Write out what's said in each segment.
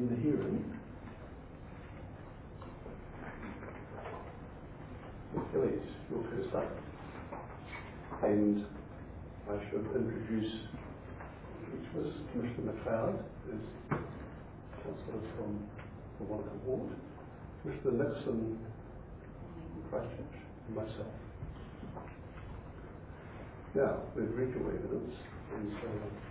in the hearing. Elliot, you're first up. And I should introduce Commissioner McLeod, who's councillor from the Wanaka Ward, Commissioner Nixon from Christchurch, and myself. Now, we've read your evidence, and so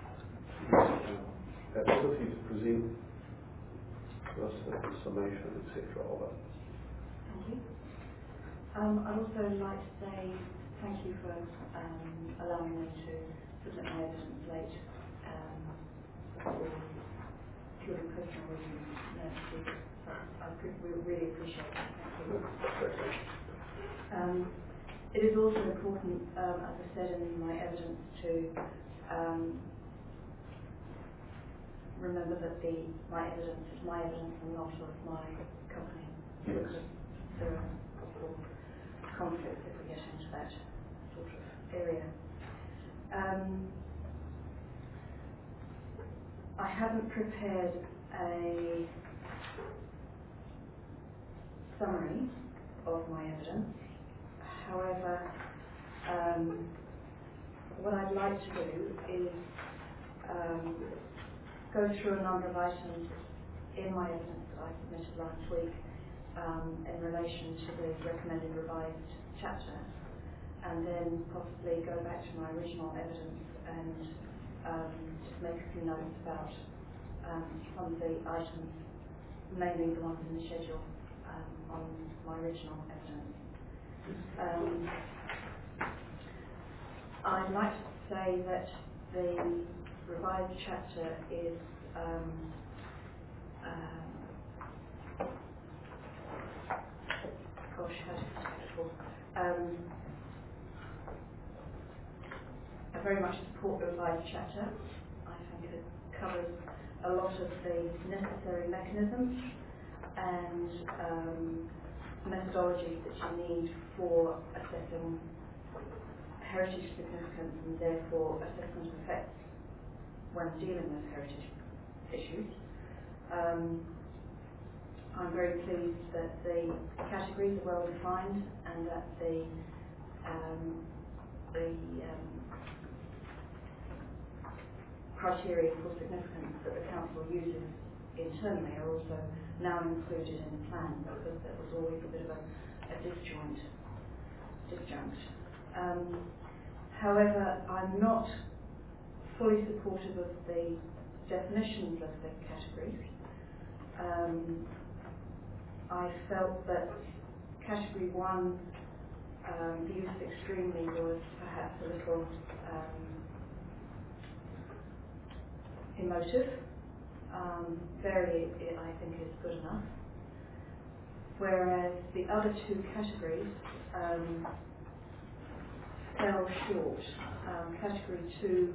ability to present to us a summation, etc. of it. Thank you. I'd also like to say thank you for allowing me to submit my evidence late for purely personal reasons. We really appreciate that. Thank you. It is also important, as I said in my evidence, to remember that my evidence is my evidence and not of my company. Yes. Because there are possible conflicts if we get into that sort of area. I haven't prepared a summary of my evidence. However, what I'd like to do is go through a number of items in my evidence that I submitted last week in relation to the recommended revised chapter, and then possibly go back to my original evidence and just make a few notes about some of the items, mainly the ones in the schedule on my original evidence. I'd like to say that the revised chapter is I very much support the revised chapter. I think it covers a lot of the necessary mechanisms and methodologies that you need for assessing heritage significance and therefore assessment of effects when dealing with heritage issues. I'm very pleased that the categories are well defined and that the criteria for significance that the council uses internally are also now included in the plan, because there was always a bit of a disjunct. However, I'm not fully supportive of the definitions of the categories. I felt that category 1, the use of extremely was perhaps a little emotive. Very, I think, is good enough. Whereas the other two categories fell short. Category 2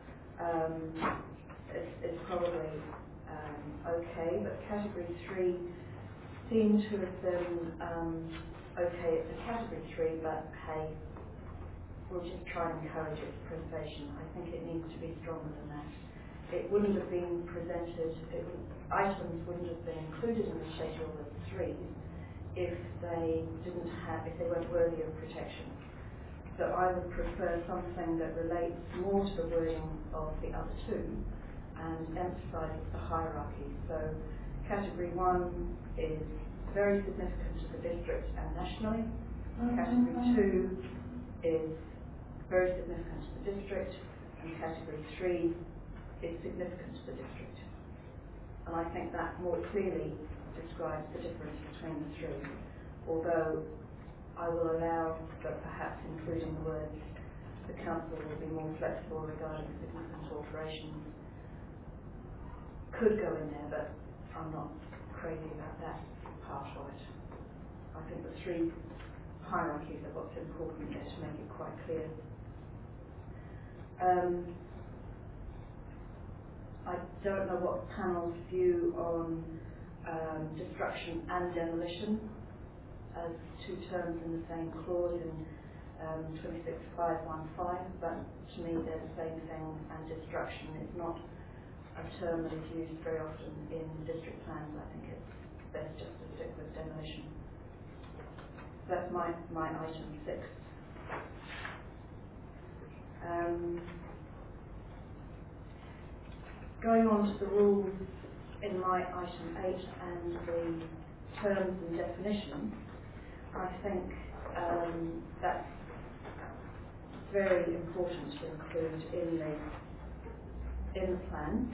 is probably okay, but category 3 seemed to have been okay. It's a category 3, but hey, we'll just try and encourage its preservation. I think it needs to be stronger than that. It wouldn't have been presented, items wouldn't have been included in the schedule as 3s if they weren't worthy of protection. So I would prefer something that relates more to the wording of the other two and emphasises the hierarchy. So category 1 is very significant to the district and nationally. Category 2 is very significant to the district, and category 3 is significant to the district. And I think that more clearly describes the difference between the three, although I will allow that perhaps including the words the council will be more flexible regarding significant alterations could go in there, but I'm not crazy about that part of it. I think the 3 hierarchies are what's important there to make it quite clear. I don't know what the panel's view on destruction and demolition as 2 terms in the same clause in 26515, but to me they're the same thing, and destruction is not a term that is used very often in district plans. I think it's best just to stick with demolition. That's my item 6. Going on to the rules in my item 8 and the terms and definitions, I think that's very important to include in the plan.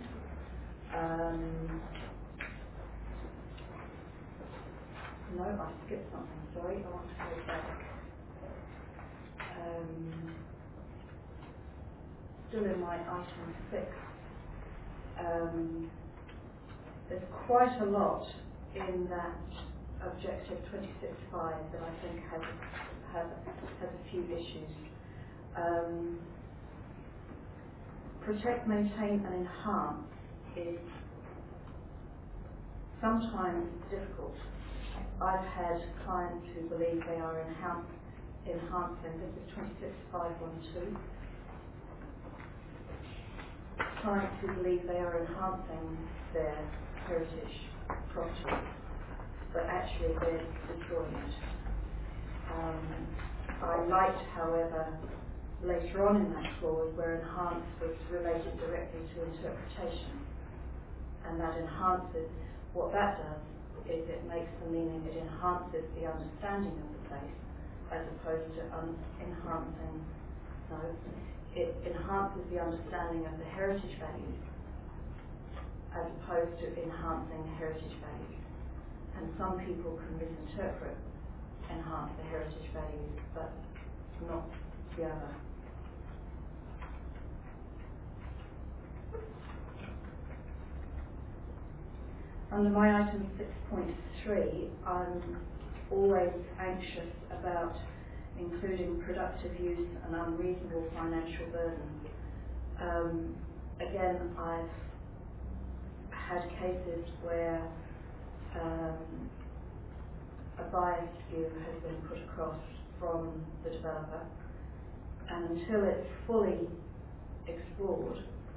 No, I skipped something, sorry, I want to go back. Still in my item 6. There's quite a lot in that objective 26.5 that I think has a few issues. Protect, maintain and enhance is sometimes difficult. I've had clients who believe they are enhancing, this is 26.512, clients who believe they are enhancing their heritage property, but actually they're destroying it. I liked, however, later on in that clause where enhance was related directly to interpretation, and that enhances, what that does is it makes the meaning, it enhances the understanding of the place as opposed to it enhances the understanding of the heritage values as opposed to enhancing the heritage values. And some people can misinterpret enhance the heritage values, but not the other. Under my item 6.3, I'm always anxious about including productive use and unreasonable financial burden. Again, I've had cases where a biased view has been put across from the developer, and until it's fully explored,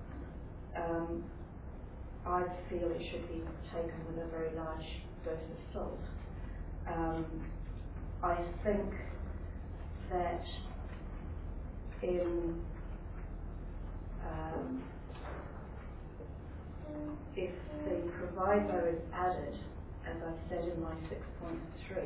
I feel it should be taken with a very large dose of salt. I think that if the proviso is added, as I said in my 6.3,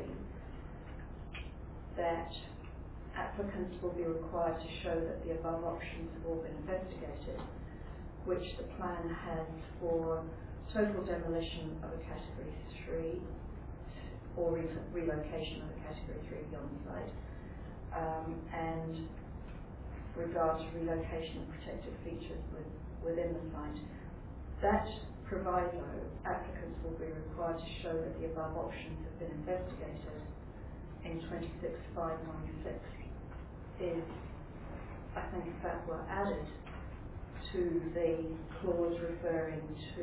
that applicants will be required to show that the above options have all been investigated, which the plan has for total demolition of a Category 3 or relocation of a Category 3 beyond the site, and regard to relocation of protected features within the site. That proviso, applicants will be required to show that the above options have been investigated in 26.516 is, I think if that were added to the clause referring to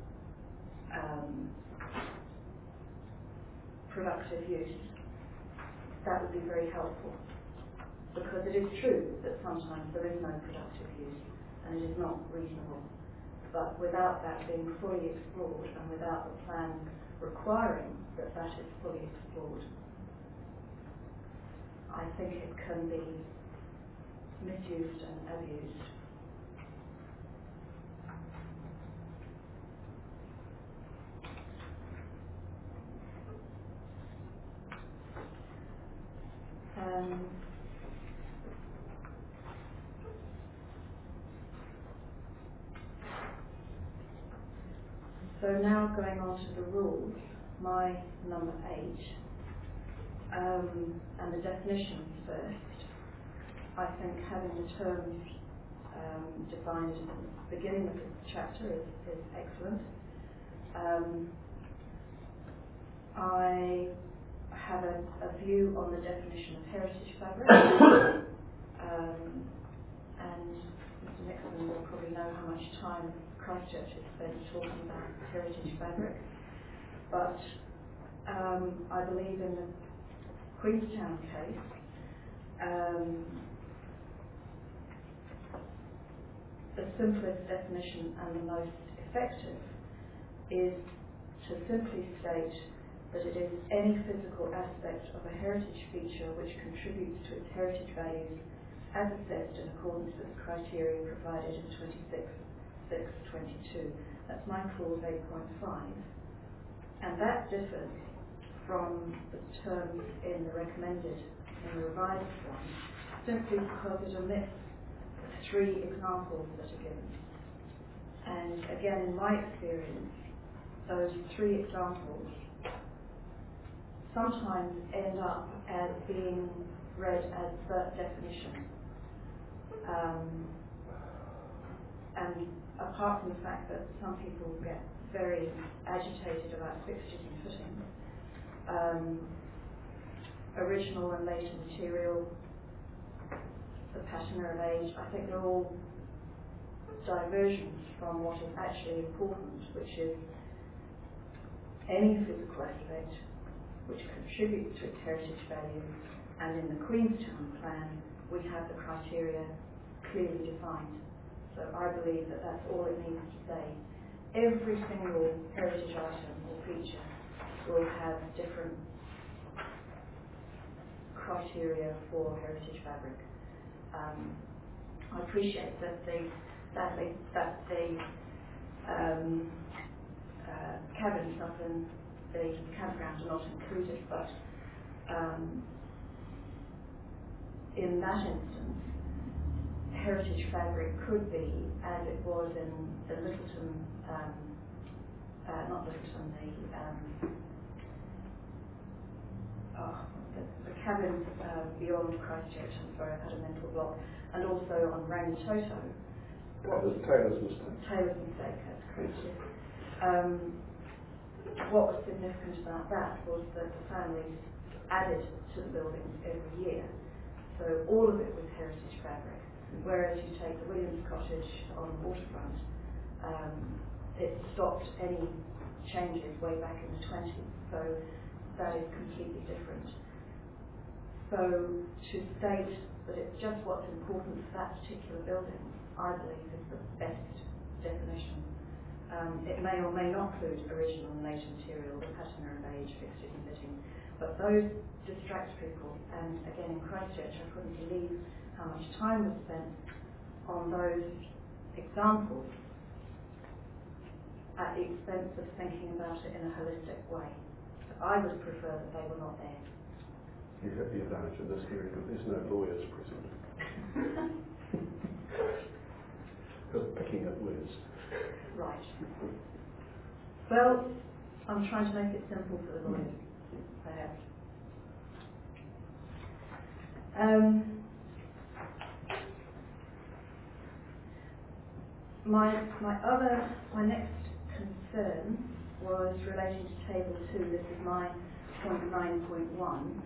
productive use, that would be very helpful, because it is true that sometimes there is no productive use and it is not reasonable. But without that being fully explored and without the plan requiring that that is fully explored, I think it can be misused and abused. So now going on to the rules, my number 8, and the definitions first. I think having the terms defined at the beginning of the chapter is excellent. I have a view on the definition of heritage fabric, and Mr. Nixon will probably know how much time Christchurch has spent talking about heritage fabric, but I believe in the Queenstown case, the simplest definition and the most effective is to simply state that it is any physical aspect of a heritage feature which contributes to its heritage values as assessed in accordance with the criteria provided in 26.6.22. That's my clause 8.5. And that differs from the terms in the recommended, in the revised one, simply because it omits 3 examples that are given. And again, in my experience, those 3 examples sometimes end up as being read as the definition. And apart from the fact that some people get very agitated about fixtures and fittings, original and later material, the patina of age, I think they're all diversions from what is actually important, which is any physical aspect which contributes to its heritage value, and in the Queenstown plan we have the criteria clearly defined. So I believe that that's all it needs to say. Every single heritage item or feature will have different criteria for heritage fabric. I appreciate that the cabins up in the campground are not included, but in that instance, heritage fabric could be, as it was in the Littleton, not Littleton, the cabin beyond Christchurch, I'm sorry, I've had a mental block, and also on Rangitoto. Taylor's mistake. Taylor's mistake, that's correct. Yes. What was significant about that was that the families added to the buildings every year. So all of it was heritage fabric. Whereas you take the Williams Cottage on the waterfront, it stopped any changes way back in the 20s. So that is completely different. So to state that it's just what's important for that particular building, I believe is the best definition. It may or may not include original and later material, the patina of age, fixtures and fittings, but those distract people. And again, in Christchurch, I couldn't believe how much time was spent on those examples at the expense of thinking about it in a holistic way. So I would prefer that they were not there. You have the advantage of this hearing that there's no lawyers present. Because picking at words. Right. Well, I'm trying to make it simple for the lawyers, perhaps. My next concern was relating to Table 2. This is my point 9.1.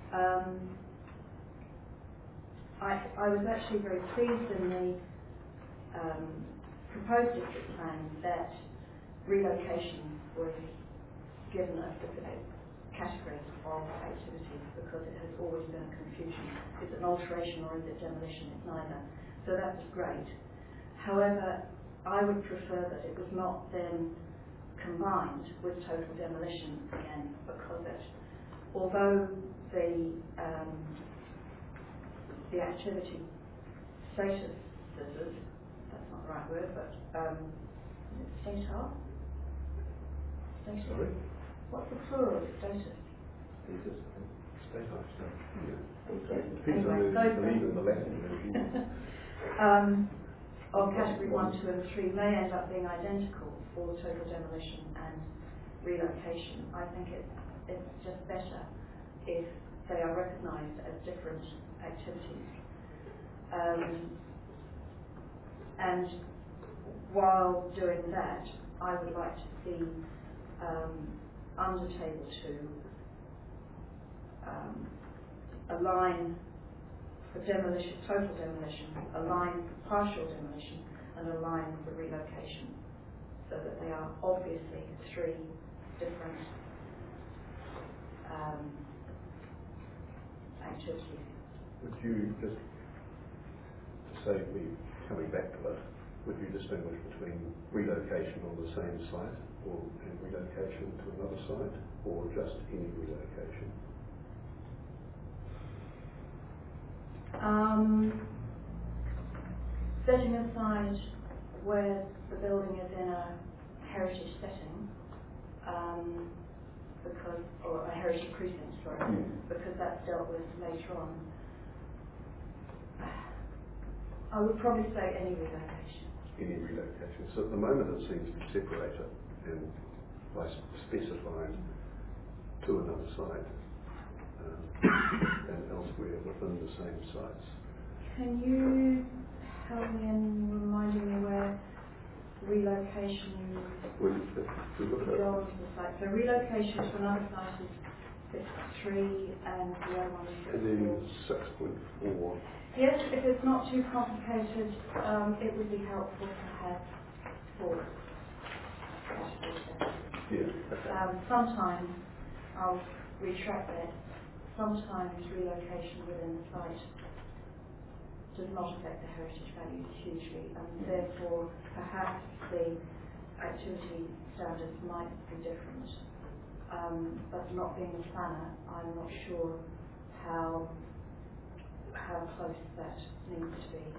I was actually very pleased in the proposed district plan that relocation was given a specific category of activities, because it has always been a confusion. Is it an alteration or is it demolition? It's neither. So that was great. However, I would prefer that it was not then combined with total demolition again, because although the activity status, that's not the right word, but status? Sorry? What's the plural of status? Status. Yes. Depends on whether you believe in the Latin version. Of category 1, 2 and 3 may end up being identical for total demolition and relocation. I think it's just better if they are recognised as different activities. And while doing that, I would like to see under Table 2 a line for demolition, total demolition, a line for partial demolition, and a line for relocation, so that they are obviously 3 different activities. Would you just say we're coming back to the would you distinguish between relocation on the same site and relocation to another site, or just any relocation? Setting aside where the building is in a heritage setting, or a heritage precinct, sorry, because that's dealt with later on, I would probably say any relocation. Any relocation. So at the moment it seems to separate it by specifying to another site and elsewhere within the same sites. Can you help me in reminding me where relocation beyond the site? So relocation to another site is 6.3 and the other one is 6.4. And then 6.4. Yes, if it's not too complicated, it would be helpful to have 4 categories. Yeah, okay. Sometimes, I'll retract that, sometimes relocation within the site does not affect the heritage values hugely, and therefore perhaps the activity standards might be different. But not being a planner, I'm not sure how close that needs to be.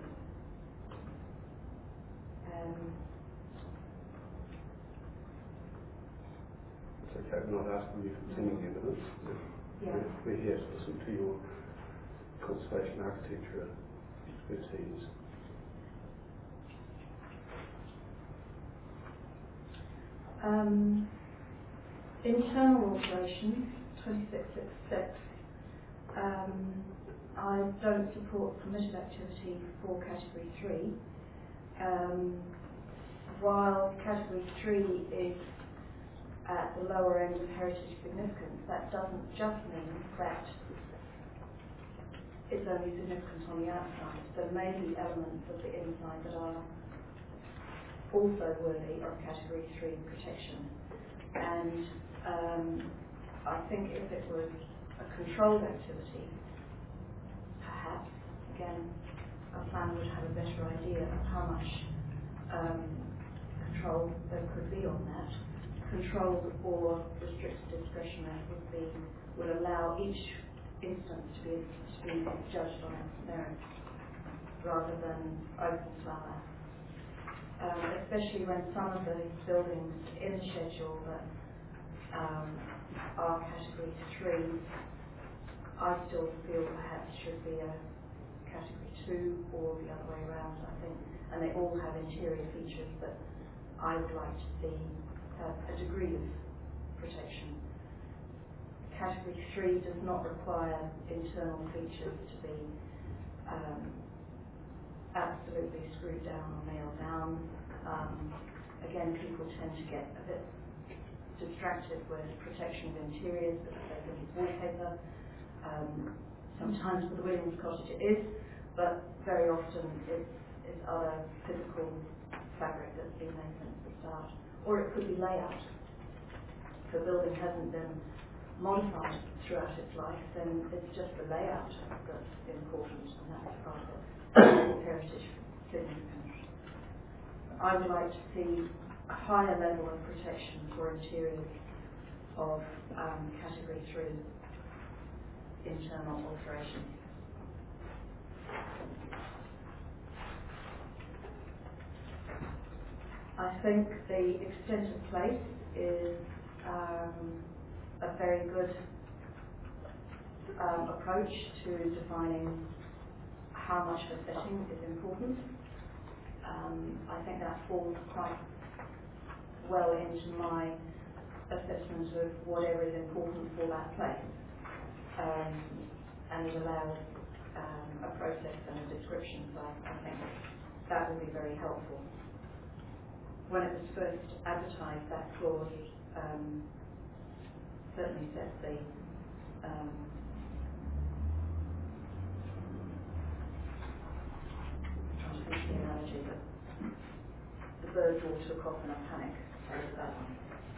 It's okay, I'm not asking you for any evidence. Yeah. We're here to listen to your conservation architecture expertise. Internal alterations, 2666. I don't support permitted activity for category 3. While category 3 is at the lower end of heritage significance, that doesn't just mean that it's only significant on the outside. There may be elements of the inside that are also worthy of category 3 protection. And I think if it was a controlled activity, perhaps, again, a plan would have a better idea of how much control there could be on that. Control or restricted discretionary would allow each instance to be judged on its merits rather than open flower. Especially when some of the buildings in the schedule that are category 3, I still feel perhaps should be a category 2 or the other way around, I think. And they all have interior features that I would like to see have a degree of protection. Category 3 does not require internal features to be absolutely screwed down or nailed down. Again, people tend to get a bit distracted with protection of interiors because they think it's wallpaper. Sometimes for the Williams cottage it is, but very often it's other physical fabric that's been there since the start. Or it could be layout. If the building hasn't been modified throughout its life, then it's just the layout that's important, and that's part of it. Heritage significance. I would like to see a higher level of protection for interiors of category 3 internal alterations. I think the extent of place is a very good approach to defining how much of a setting is important. I think that falls quite well into my assessment of whatever is important for that place. And it allows a process and a description, so I think that will be very helpful. When it was first advertised, that clause certainly sets the trying to think of the analogy, but the birds all took off in a panic. So that one.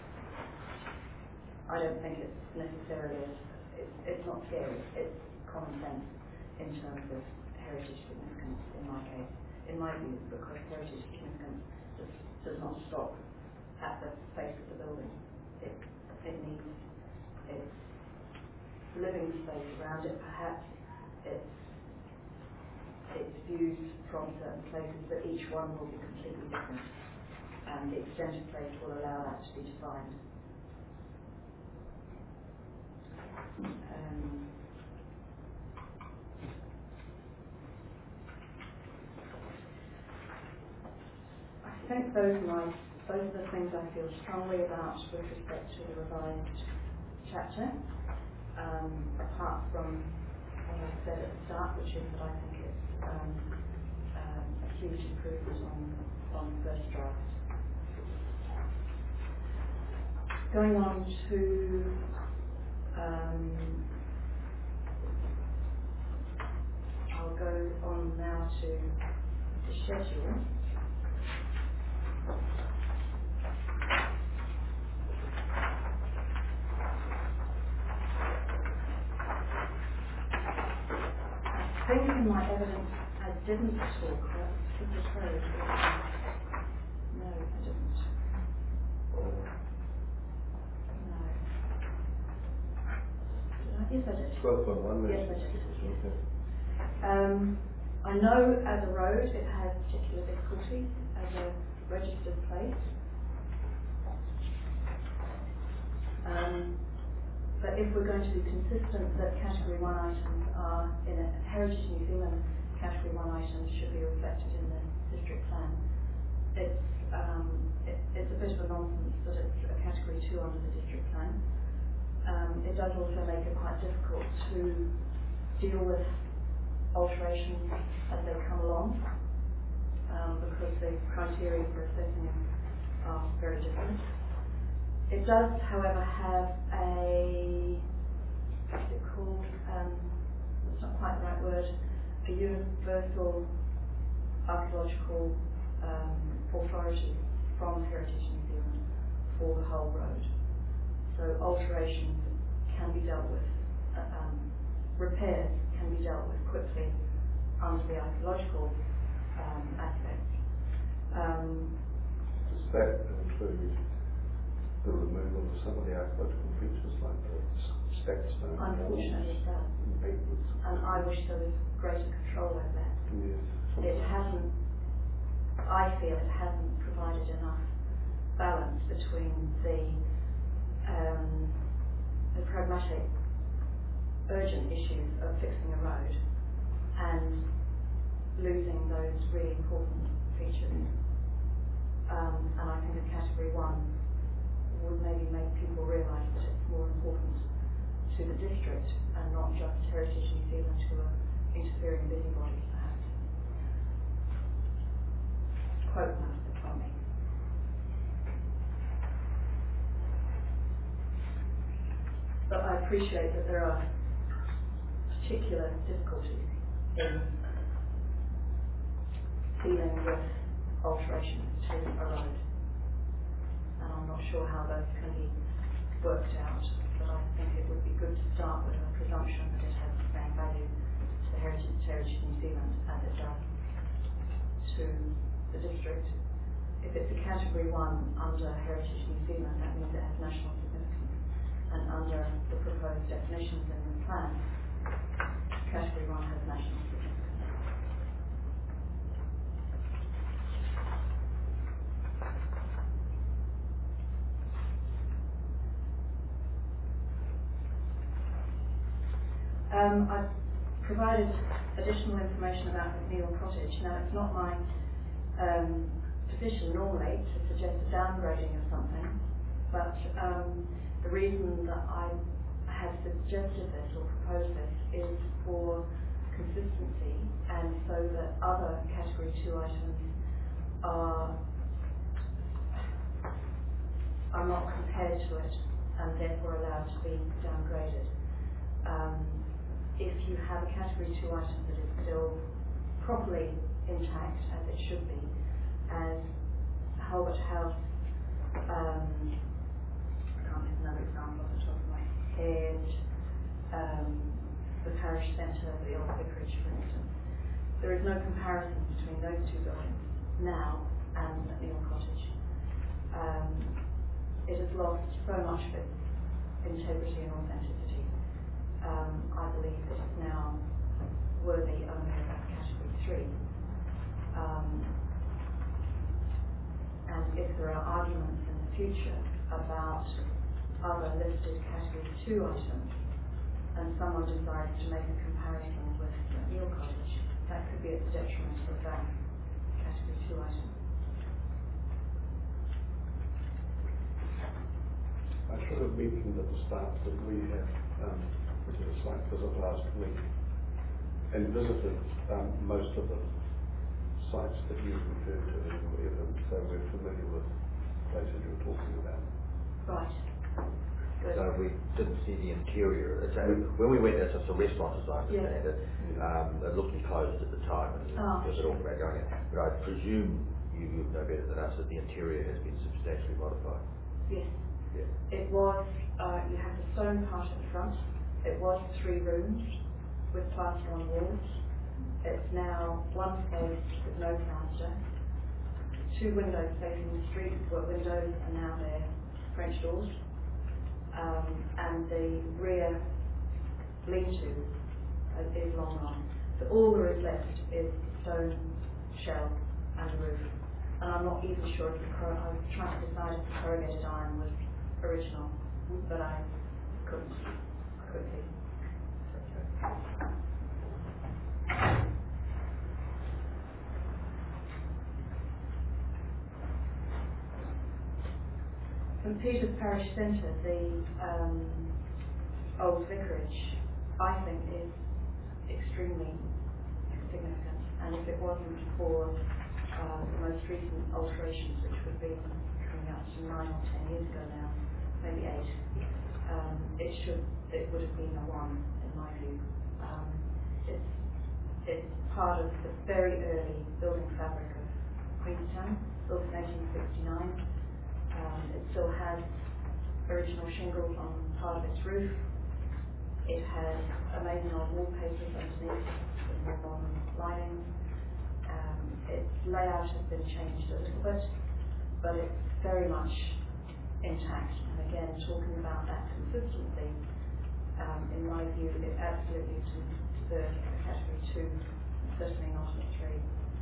I don't think it's necessarily it's not scary. It's common sense in terms of heritage significance. In my view, because heritage significance does not stop at the face of the building. It needs its living space around it, perhaps its views from certain places, but each one will be completely different, and the extended place will allow that to be defined. I think those are the things I feel strongly about with respect to the revised chapter, apart from what I said at the start, which is that I think it's a huge improvement on the first draft. Going on to I'll go on now to the schedule. I think in my evidence I didn't talk about the code. No, I didn't. No. Yes, I did. 12.1. Yes, I did. Okay. I know as a road it has particular difficulties as a registered place. But if we're going to be consistent that Category 1 items are in a Heritage New Zealand, Category 1 items should be reflected in the district plan. It's a bit of a nonsense that it's a Category 2 under the district plan. It does also make it quite difficult to deal with alterations as they come along, because the criteria for assessing them are very different. It does, however, have what's it called? It's not quite the right word. A universal archaeological authority from Heritage New Zealand for the whole road. So alterations can be dealt with, repairs can be dealt with quickly under the archaeological aspect. Does that include the removal of some of the archaeological features like the stacked stone? Unfortunately it does. And I wish there was greater control over that. Yes. It hasn't, I feel it hasn't provided enough balance between the pragmatic, urgent issues of fixing a road and losing those really important features. And I think a Category 1 would maybe make people realise that it's more important to the district and not just Heritage New Zealand, who are interfering busybodies, perhaps. Quote master from me. But I appreciate that there are particular difficulties in dealing with alterations to a road. And I'm not sure how those can be worked out, but I think it would be good to start with a presumption that it has the same value to the Heritage New Zealand as it does to the district. If it's a Category 1 under Heritage New Zealand, that means it has national significance. And under the proposed definitions in the plan, Category 1 has national significance. I've provided additional information about McNeill Cottage. Now, it's not my position normally to suggest a downgrading of something, but the reason that I have suggested this or proposed this is for consistency, and so that other Category 2 items are not compared to it and therefore allowed to be downgraded. If you have a Category 2 item that is still properly intact, as it should be, as Halbert House, I can't think of another example off the top of my head, the parish centre, the old vicarage, for instance, there is no comparison between between those two buildings now and McNeill Cottage. It has lost so much of its integrity and authenticity. I believe it is now worthy only of that category 3. And if there are arguments in the future about other listed category 2 items, and someone decides to make a comparison with McNeill Cottage, that could be at the detriment of that category 2 item. I should have mentioned at the start that we have we did a site visit last week and visited most of the sites that you referred to in your evidence, so we're familiar with places you're talking about. Right. Good. So we didn't see the interior. When we went there, it's just a restaurant, as I understand it. It looked closed at the time, and there was a talk about going in. But I presume you know better than us that the interior has been substantially modified. Yes. Yeah. It was, you have the stone part at the front. It was 3 rooms with plaster on walls. It's now 1 space with no plaster. 2 windows facing the street were windows, and now they're French doors. And the rear lean-to is long gone. So all there is left is stone shell and roof. And I'm not even sure if I was trying to decide if the corrugated iron was original, but I couldn't quickly. St Peter's Parish Centre, the old vicarage, I think is extremely significant, and if it wasn't for the most recent alterations, which would be coming up to 9 or 10 years ago now, maybe 8, it would have been a 1 in my view. It's part of the very early building fabric of Queenstown, built in 1869. It still has original shingles on part of its roof. It has amazing old wallpapers underneath with more modern lighting. Its layout has been changed a little bit, but it's very much intact. And again, talking about that consistency, in my view, it absolutely deserves a category 2, certainly not a 3.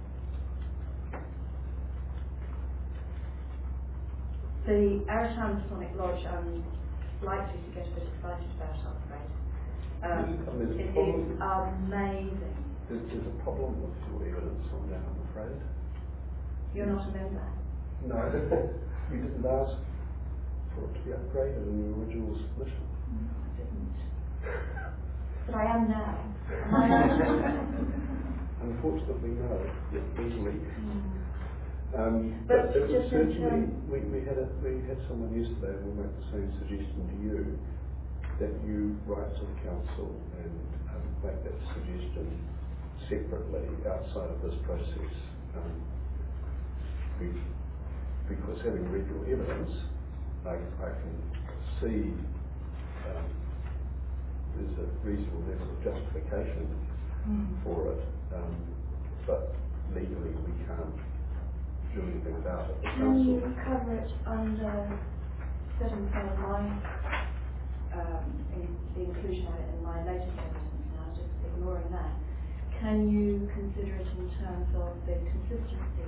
The Arrowtown Masonic Lodge, I'm likely to get a bit excited about, I'm afraid. It is amazing. There's a problem with your evidence on that, I'm afraid. You're not a member? No, you didn't ask for it to be upgraded in your original submission. No, I didn't. But I am now. Unfortunately, no. Yes, legally. But it was just certainly, we had someone yesterday who made the same suggestion to you, that you write to the council and make that suggestion separately outside of this process. Because having read your evidence, I can see there's a reasonable level of justification for it, but legally we can't do anything about it. Can you cover it under setting aside the inclusion of it in my latest evidence now, just ignoring that? Can you consider it in terms of the consistency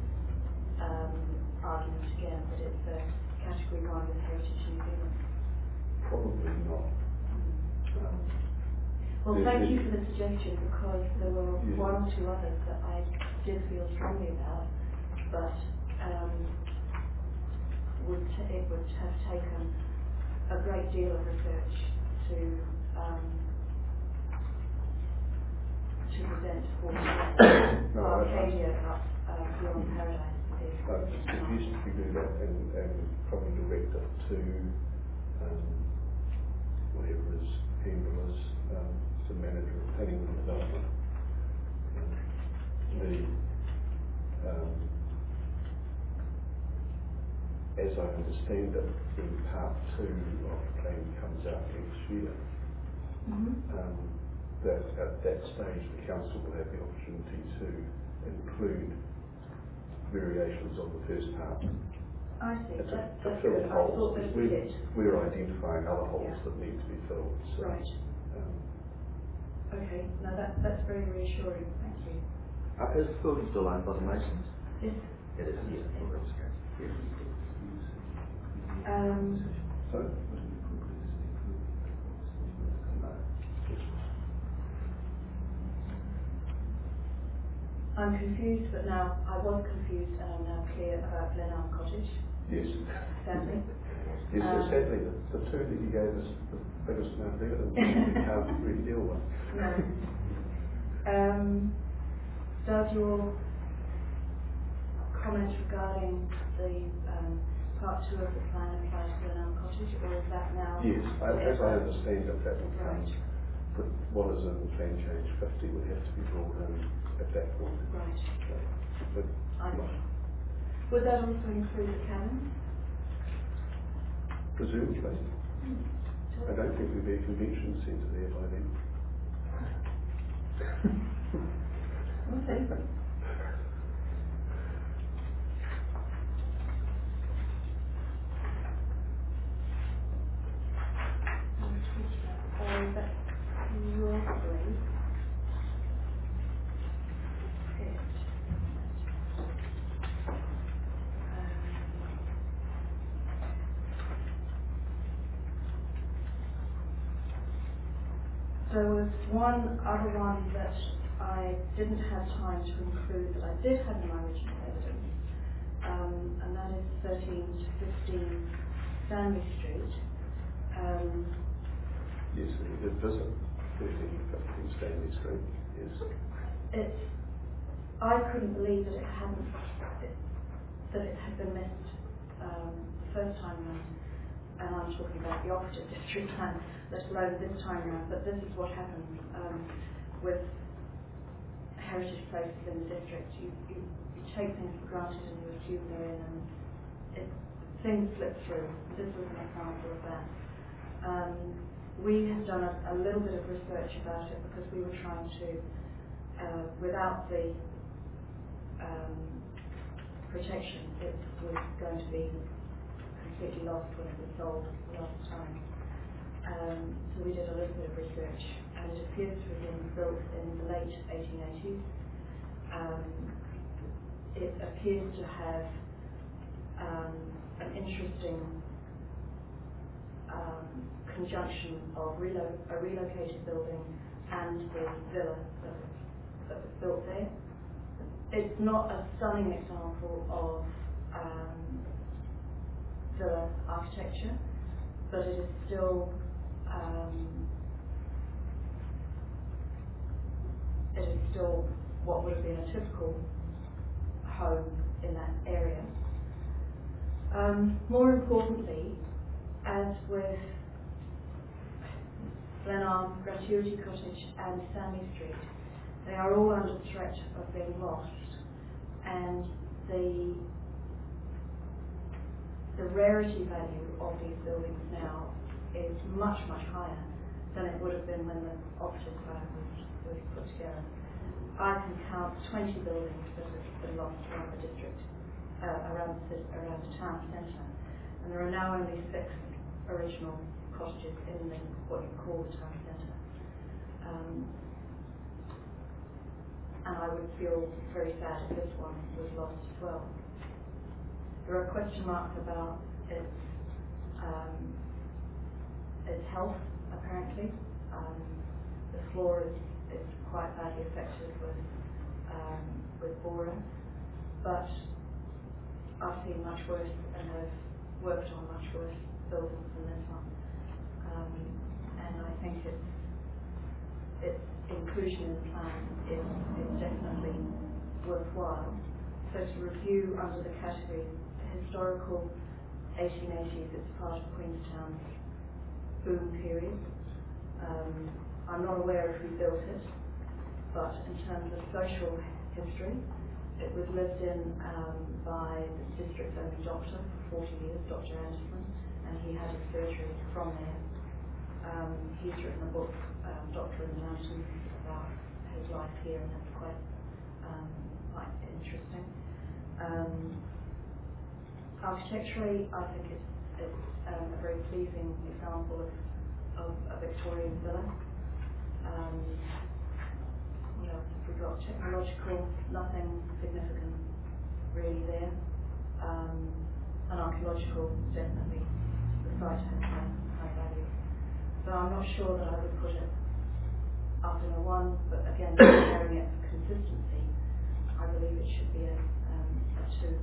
argument again, that it's a category 1 with Heritage New Zealand? Probably not. Well, thank you for the suggestion, because there were 1 or 2 others that I did feel strongly about, but it would have taken a great deal of research to present for Arcadia up beyond Paradise. But suggest you do that and probably direct it to whatever his handle is, the manager of planning and development. As I understand it, in part 2 of the plan comes out next year. That at that stage the council will have the opportunity to include variations of the first part. I see. To That's fill good. I holes. thought this was it. We're identifying other holes Yeah. that need to be filled. So, Right. Okay. No, that's very reassuring. Thank you. Is the building still owned by the Masons? Yes. It is, yes. so I'm confused, but now I was confused, and I'm now clear about Glenarm Cottage. yes. Sadly. Yes, so sadly, the two that you gave us the biggest amount of evidence we can't really deal with. No. Does your comment regarding the part 2 of the plan apply to Glenarm Cottage, or is that now? Yes, as I understand it, that would come. Right. But what is in plan change 50 would have to be brought in at that point. Right. But, I see. Would that also include the cabin? presumably. I don't think there'd be a convention centre there by then. We'll see. That's roughly it. There was one other one that I didn't have time to include that I did have in my original evidence, and that is 13 to 15 Stanley Street. Yes, we did visit 13 to 15 Stanley Street, yes. I couldn't believe that it had been missed the first time round, and I'm talking about the operative district plan, let alone this time round. But this is what happens with heritage places in the district. You take things for granted and you assume they're in, and things slip through. This was an example of that. We have done a little bit of research about it because we were trying to, without the protection, it was going to be completely lost when it was sold last time. So we did a little bit of research, and it appears to have been built in the late 1880s. It appears to have an interesting conjunction of a relocated building and the villa that was built there. It's not a stunning example of villa architecture, but it is still what would have been a typical home in that area. More importantly, as with Glenarm, Gratuity Cottage and Stanley Street, they are all under threat of being lost, and the rarity value of these buildings now is much, much higher than it would have been when the operative plan was put together. I can count 20 buildings that have been lost around the district, around the town centre, and there are now only 6 original cottages in what you call the town centre. And I would feel very sad if this one was lost as well. There are question marks about its health, apparently. The floor is quite badly affected with borer, but I've seen much worse and have worked on much worse buildings than this one. And I think its inclusion in the plan is definitely worthwhile. So to review under the category historical 1880s, it's part of Queenstown's boom period. I'm not aware of who built it, but in terms of social history, it was lived in by the district's only doctor for 40 years, Dr. Anderson, and he had his surgery from there. He's written a book, Doctor in the Mountains, about his life here, and that's quite quite interesting. Architecturally, I think it's a very pleasing example of a Victorian villa. What else have we got? Technological, nothing significant really there. And archaeological, definitely the site has high value. So I'm not sure that I would put it up in a 1, but again, comparing it for consistency, I believe it should be a 2.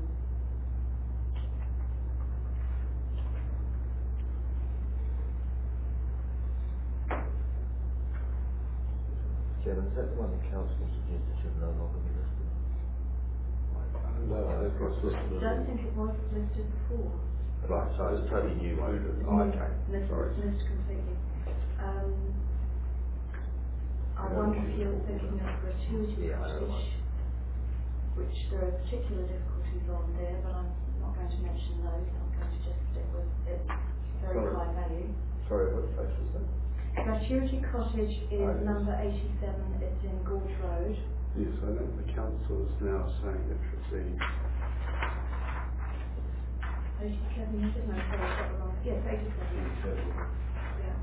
Chairman, is that the one the council suggested should no longer be listed? No, I don't think it's listed. I don't think it was listed before. Right, so it's a totally new one. Oh, okay. Sorry. Missed completely. I wonder if you're thinking of gratuity cottage, which there are particular difficulties on there, but I'm not going to mention those. I'm going to just stick with its very high value. Sorry, what place was that? Gratuity cottage is number 87. It's in Gorge Road. Yes, I know the council is now saying it should be 87, is it? No, sorry, I got the wrong. Yes, 87. Yeah.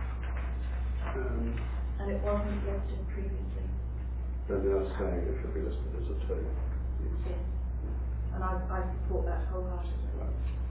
And it wasn't listed previously. They're now saying it should be listed as a 2. Yes. And I support that wholeheartedly. Right.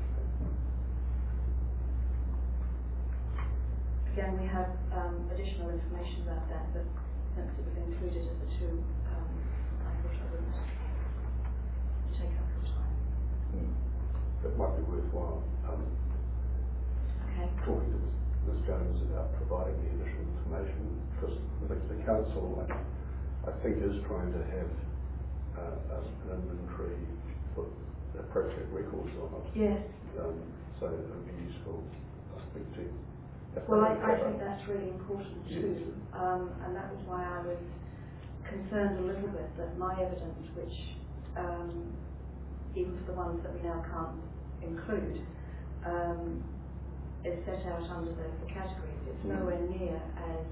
Again, we have additional information about that, but since it was included as a 2, I thought I wouldn't take up your time. It might be worthwhile Okay. talking to Ms Jones about providing the additional information, because the council, I think, is trying to have an inventory for appropriate records on it. Yes. So it would be useful, I think, to have Well, I that think that's really important too, Yes. and that was why I was concerned a little bit that my evidence, which even for the ones that we now can't include, is set out under the categories. It's nowhere near as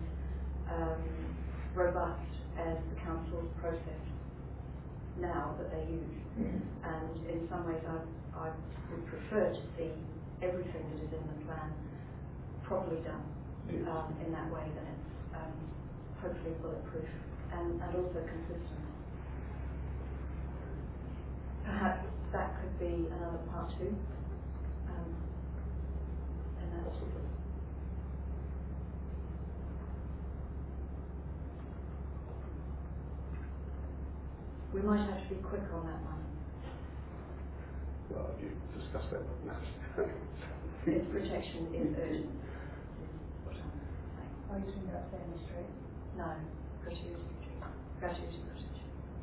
robust as the council's process now that they use. And in some ways I would prefer to see everything that is in the plan properly done in that way, then it's hopefully bulletproof and also consistent. Perhaps that could be another part 2. And that's we might have to be quick on that one. Well, you discussed that with us. Its protection is urgent, is what I'm saying. Are you talking about Stanley Street? No, gratuity cottage.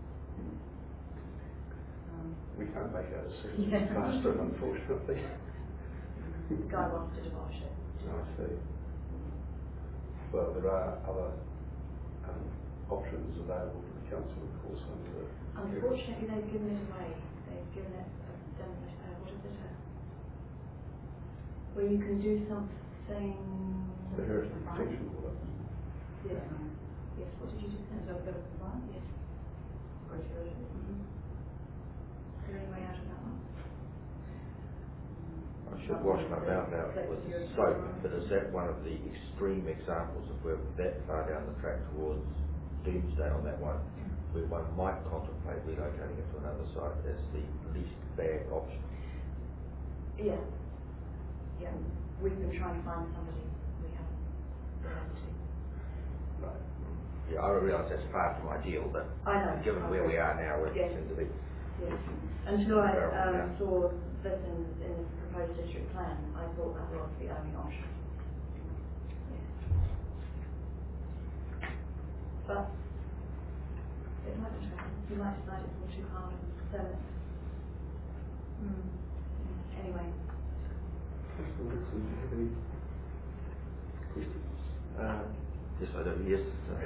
We can't make our decisions faster, unfortunately. The guy wants to demolish it. I see. Well, there are other options available to the council, of course, under the... Unfortunately, they've given it away. They've given it what is it? Where you can do something... The Heritage Protection Order. Yes. Yes, what did you just say? So there was one? Yes. Gratuity. Is there any way out of that one? I should wash my mouth out with soap, but is that one of the extreme examples of where we're that far down the track towards doomsday on that one, where one might contemplate relocating it to another site as the least bad option? Yeah. Yeah. We've been trying to find somebody. We haven't been able to. Right. Yeah, I realise that's far from ideal, but I know. given where we are now, it Yes. seems to be. Yes. Until I Yeah. saw this in this proposed district plan, I thought that was the only option. Yes. But it might not happen. You might decide it's all too hard and sell it. Anyway. Councillor Wilson, do you have any questions? Yes, I do. Yes.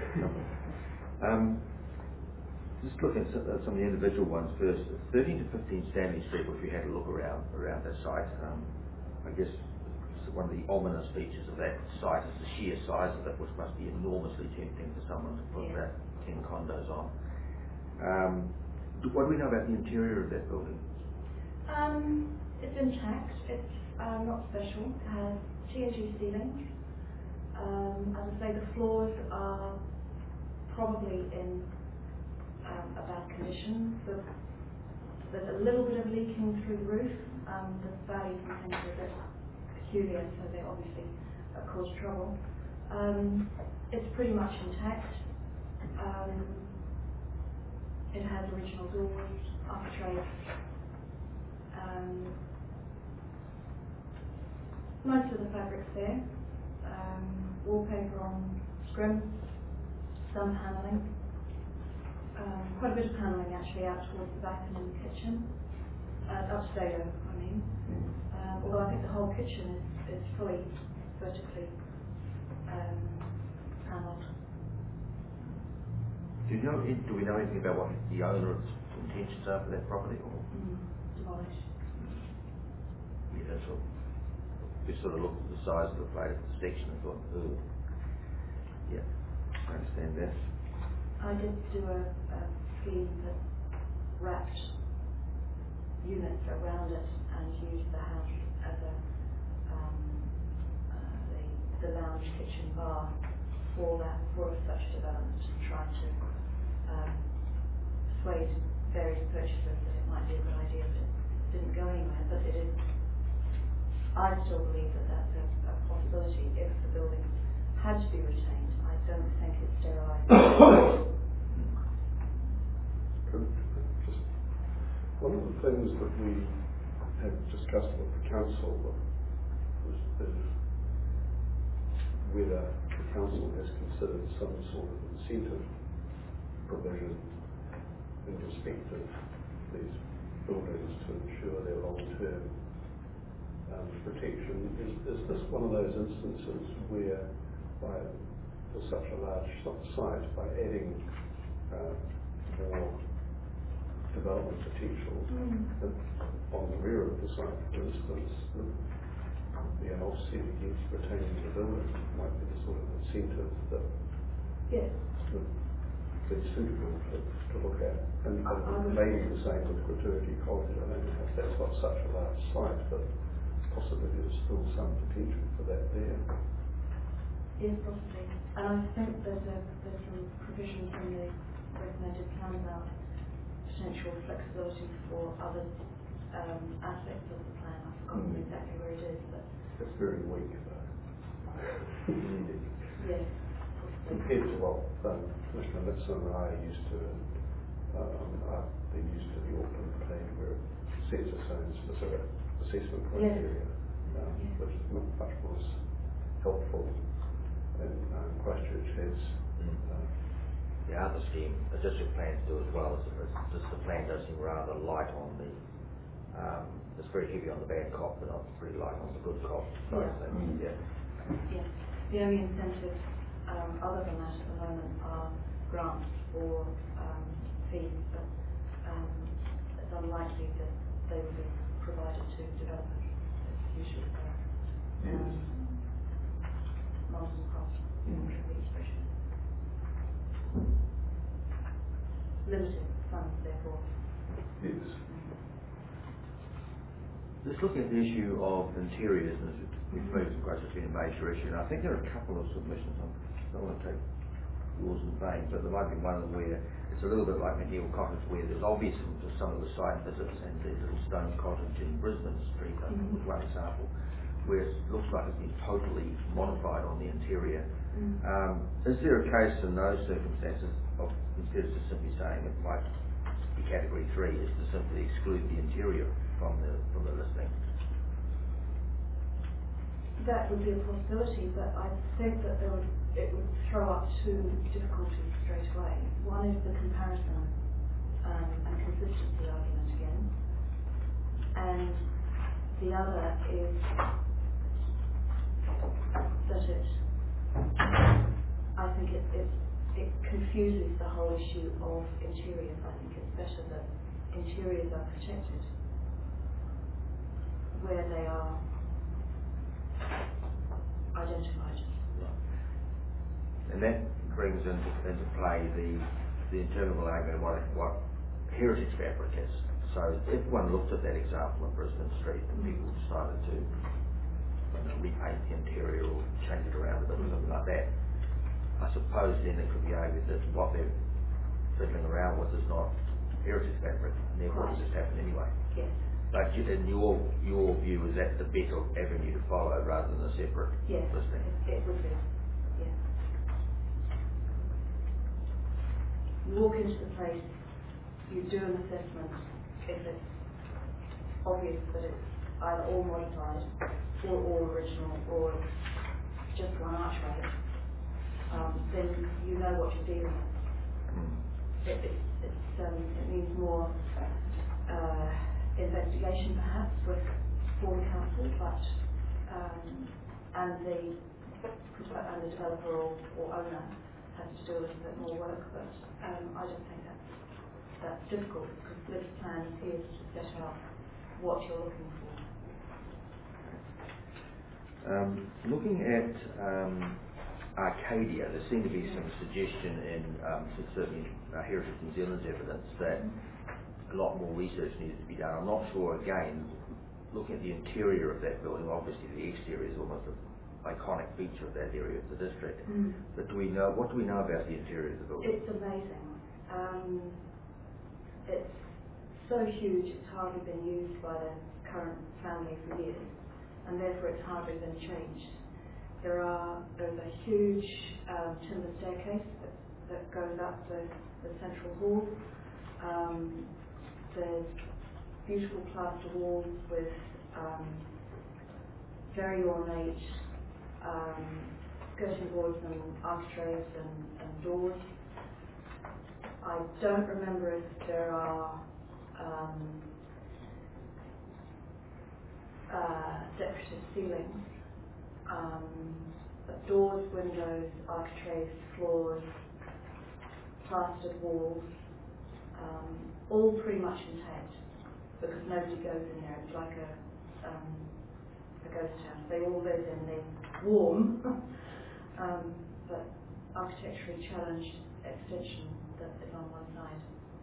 Just looking at some of the individual ones first. 13 to 15 Stanley Street, which we had a look around that site. I guess one of the ominous features of that site is the sheer size of it, which must be enormously tempting for someone to put about 10 condos on. What do we know about the interior of that building? It's intact. It's not special. It has TNG ceilings. As I say, the floors are probably in a bad condition. There's a little bit of leaking through the roof. The valleys and things are a bit peculiar, so they obviously cause trouble. It's pretty much intact. It has original doors, architraves. Most of the fabric's there. Wallpaper on scrim, some panelling. Quite a bit of panelling actually out towards the back and in the kitchen. Upstairs, I mean. Although I think the whole kitchen is fully vertically panelled. Do we know anything about what the owner's intentions are for that property? Or? Demolished. Yeah, that's all. We sort of looked at the size of the plate of the section and thought, ooh. Yeah, I understand that. I did do a scheme that wrapped units around it and used the house as the lounge kitchen bar for such development, trying to persuade various purchasers that it might be a good idea, but it didn't go anywhere. But it is. I still believe that that's a possibility if the building had to be retained. I don't think it's sterilised. Just one of the things that we have discussed with the council is whether the council has considered some sort of incentive provision in respect of these buildings to ensure their long-term protection. Is this one of those instances where, for such a large site, by adding more development potential on the rear of the site, for instance, the offset against retaining the building might be the sort of incentive that would be suitable to look at. And maybe the same with Gratuity College. I don't know if that's not such a large site, but possibly there's still some potential for that there. Yes, possibly. And I think there's some provisions in the recommended plan about potential flexibility for other aspects of the plan. I've forgotten exactly where it is, but it's very weak though. Yes. Compared to what Commissioner Nixon and I used to, there used to be Auckland plan where it sets its own specific assessment criteria, which is much more helpful than Christchurch has. The other scheme, the district plans do as well. Just the plan does seem rather light on the. It's very heavy on the bad cop, but not pretty light on the good cop side of things. Yeah. The only incentives other than that at the moment are grants or fees, but it's unlikely that they will be provided to developers. It's usually marginal cost expression. Limited funds, therefore. Yes. Just looking at the issue of interiors, and we've moved to quite, it's been a major issue, and I think there are a couple of submissions. I don't want to take yours in vain, but there might be one of them where it's a little bit like McNeil Cottage, where there's obvious from some of the site visits, and the little stone cottage in Brisbane Street, I think was one example, where it looks like it's been totally modified on the interior. Is there a case in those circumstances of, instead of just simply saying it might be category 3, is to simply exclude the interior from the listing? That would be a possibility, but I think that it would throw up two difficulties straight away. One is the comparison and consistency argument again, and the other is that I think it confuses the whole issue of interiors. I think it's better that interiors are protected where they are identified. And that brings into play the interminable argument what heritage fabric is. So if one looked at that example in Brisbane Street and people decided to repaint the interior or change it around a bit or something like that, I suppose then it could be argued that what they're fiddling around with is not heritage fabric, and therefore it just happen anyway. Yes. But in your view, is that the better avenue to follow rather than a separate listing? It would be. Yes. You walk into the place, you do an assessment. If it's obvious that it's either all modified or all original or just one archway, then you know what you're dealing with. It needs more investigation perhaps for the council, but and the developer or owner has to do a little bit more work. But I don't think that's difficult, because this plan appears to set out what you're looking for. Looking at Arcadia, there seemed to be some suggestion in certainly Heritage New Zealand's evidence that a lot more research needed to be done. I'm not sure, again, looking at the interior of that building, obviously the exterior is almost an iconic feature of that area of the district. But what do we know about the interior of the building? It's amazing. It's so huge, it's hardly been used by the current family for years, and therefore it's hardly been changed. There's a huge timber staircase that goes up the central hall. There's beautiful plaster walls with very ornate skirting boards and architraves and doors. I don't remember if there are decorative ceilings, but doors, windows, architraves, floors, plastered walls, all pretty much intact, because nobody goes in there. It's like a ghost house. They all live in the warm but architecturally challenged extension that is on one side.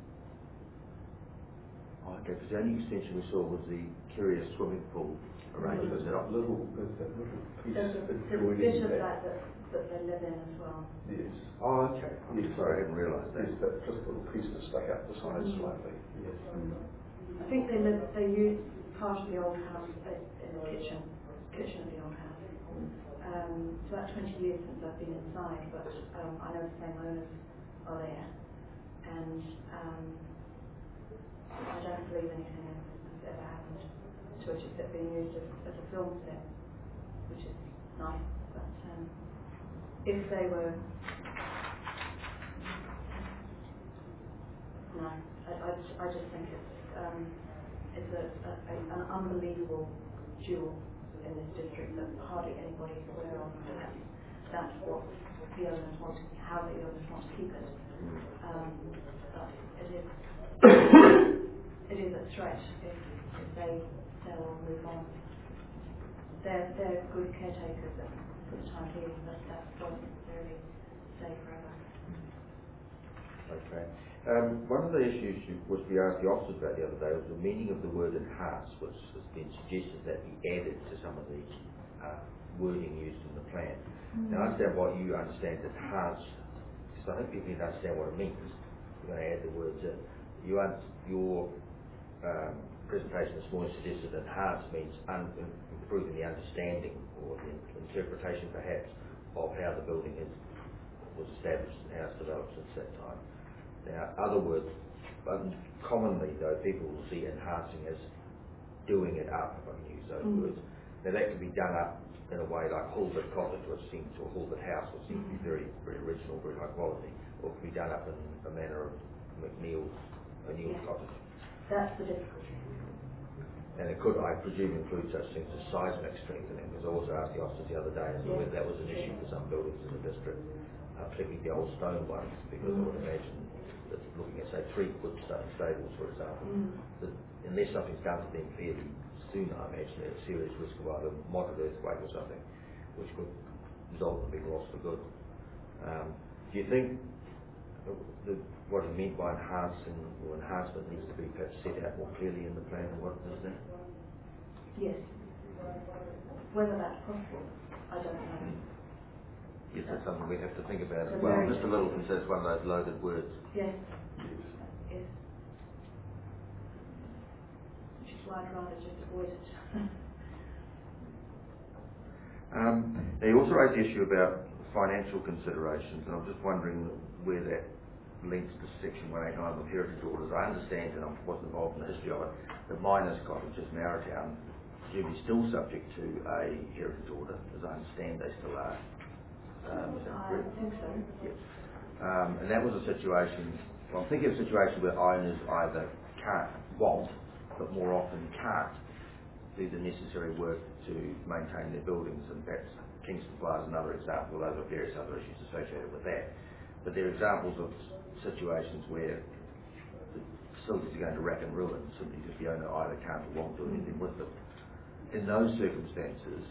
Okay, because the only extension we saw was the curious swimming pool arrangement. There's that little piece. There's a bit of that they live in as well. Yes. Oh, okay. Yes. Sorry, I hadn't realised that. Yes, that just little piece that stuck out the side slightly. Yes. I think they use part of the old house in the kitchen of the old house. It's about 20 years since I've been inside, but I know the same owners are there, and I don't believe anything has ever happened to it except being used as a film set, which is nice. But if they were, no, I just think it's an unbelievable jewel in this district that hardly anybody is aware of. That's what the owners want, how the owners want to keep it. But it is a threat if they sell or move on. They're good caretakers for the time being, but that won't necessarily stay forever. Okay. One of the issues was we asked the officers about the other day was the meaning of the word enhance, which has been suggested that be added to some of the wording used in the plan. Now, I understand what you understand enhance, because I think people need to understand what it means. We're going to add the words in. Your presentation this morning suggested enhance means improving the understanding or the interpretation, perhaps, of how the building was established and how it's developed since that time. Now, other words, commonly though, people will see enhancing as doing it up, if I can use those words. Now, that can be done up in a way like Hulbert Cottage, which seems to, or Hulbert House, which seems to be very, very original, very high quality, or it can be done up in the manner of O'Neill's Cottage. That's the difficulty. And it could, I presume, include such things as seismic strengthening, because I also asked the officers the other day as to whether that was an issue for some buildings in the district, particularly the old stone ones, because I would imagine that looking at, say, 3-foot stone stables, for example, that unless something's done to them fairly soon, I imagine there's a serious risk of either moderate earthquake or something, which could result in being lost for good. Do you think what is meant by enhancing or enhancement needs to be perhaps set out more clearly in the plan and what is that? Yes. Whether that's possible, I don't know. Yes, that's something we have to think about as So well. Mr. Littleton says one of those loaded words. Yes. Yes. Which is why I'd rather just avoid it. They also raised the issue about financial considerations, and I'm just wondering where that links to Section 189 of Heritage Orders. I understand, and I wasn't involved in the history of it, that Miners Cottages, Narrowtown, presumably still subject to a Heritage Order, as I understand they still are. Is that correct? I think so. Yes. And that was a situation, well, I'm thinking of a situation where owners either won't, but more often can't do the necessary work to maintain their buildings, and perhaps Kingston Plaza is another example, although there are various other issues associated with that. But there are examples of situations where the facilities are going to rack and ruin simply because the owner either can't or won't do anything with them. In those circumstances,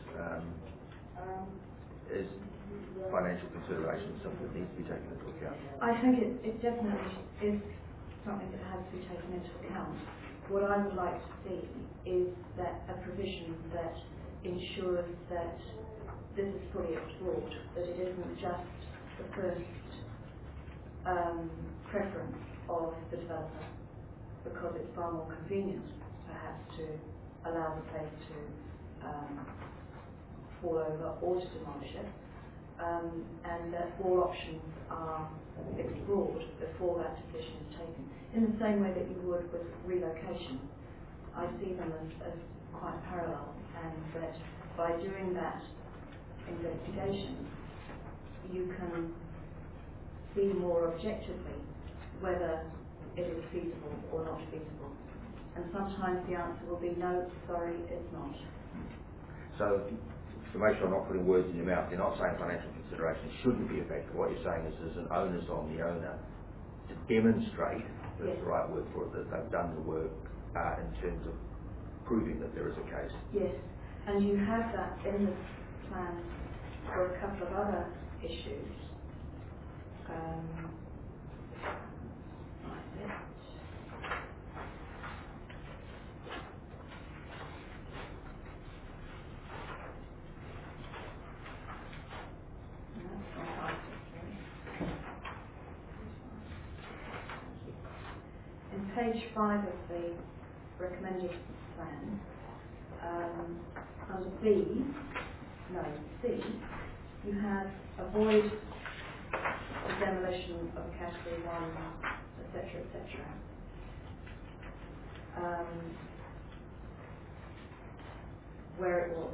is financial consideration something that needs to be taken into account? I think it definitely is something that has to be taken into account. What I would like to see is that a provision that ensures that this is fully explored, that it isn't just the first preference of the developer, because it's far more convenient perhaps to allow the place to fall over or to demolish it, and that all options are explored before that decision is taken. In the same way that you would with relocation, I see them as quite parallel, and that by doing that investigation, you can see more objectively whether it is feasible or not feasible. And sometimes the answer will be no, sorry, it's not. So, to make sure I'm not putting words in your mouth, you're not saying financial consideration shouldn't be a factor. What you're saying is there's an onus on the owner to demonstrate, that's the right word for it, that they've done the work in terms of proving that there is a case. Yes, and you have that in the plan for a couple of other issues. In page 5 of the recommended plan, under C, you have avoid the demolition of category 1, etc., etc. Where it was,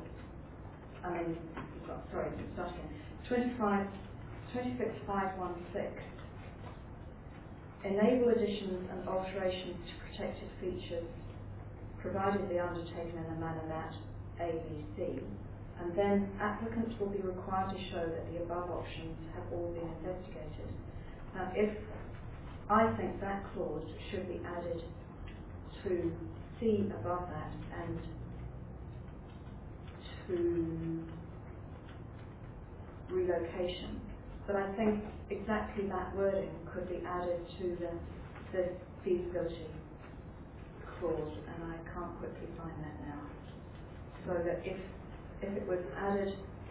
start again. 26516. Enable additions and alterations to protected features, provided they are undertaken in a manner that A, B, C, and then applicants will be required to show that the above options have all been investigated. Now, I think that clause should be added to C above that and to relocation. But I think exactly that wording could be added to the feasibility clause, and I can't quickly find that now. So that if it was added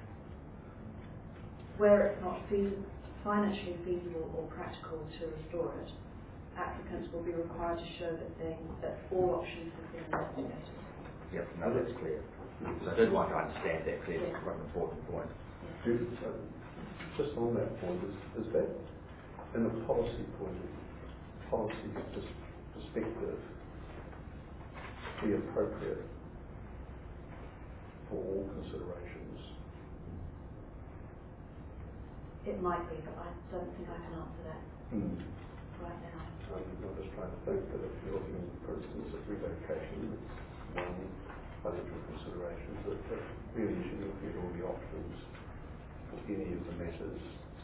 where it's not financially feasible or practical to restore it, applicants will be required to show that all options have been investigated. Yep, no, that's clear. So I did want to understand that clearly. It's quite an important point. Just on that point, is that in a policy perspective be appropriate for all considerations? It might be, but I don't think I can answer that right now. I'm just trying to think that if you're looking, for instance, at relocation, it's one financial consideration, but really you should look at all the options for any of the matters,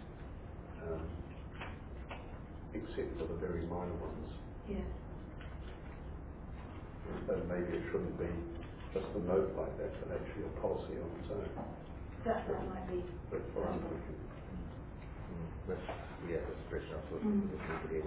except for the very minor ones. Yes. So maybe it shouldn't be just a note like that, but actually a policy on its own. That might be. But for That's the expression I thought Mm. we could hear.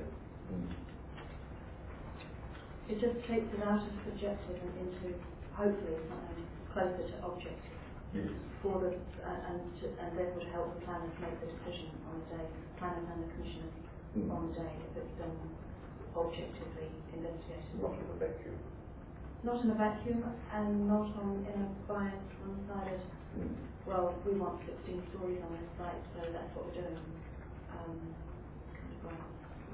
It just takes it out of subjective and into hopefully something closer to objective. Yes. For the and therefore to help the planners make the decision on the day, planners and the commissioners on the day, if it's done objectively investigated. Not in a vacuum. Not in a vacuum and not in a biased, one-sided. Well, we want 16 stories on this site, so that's what we're doing. Kind of bias.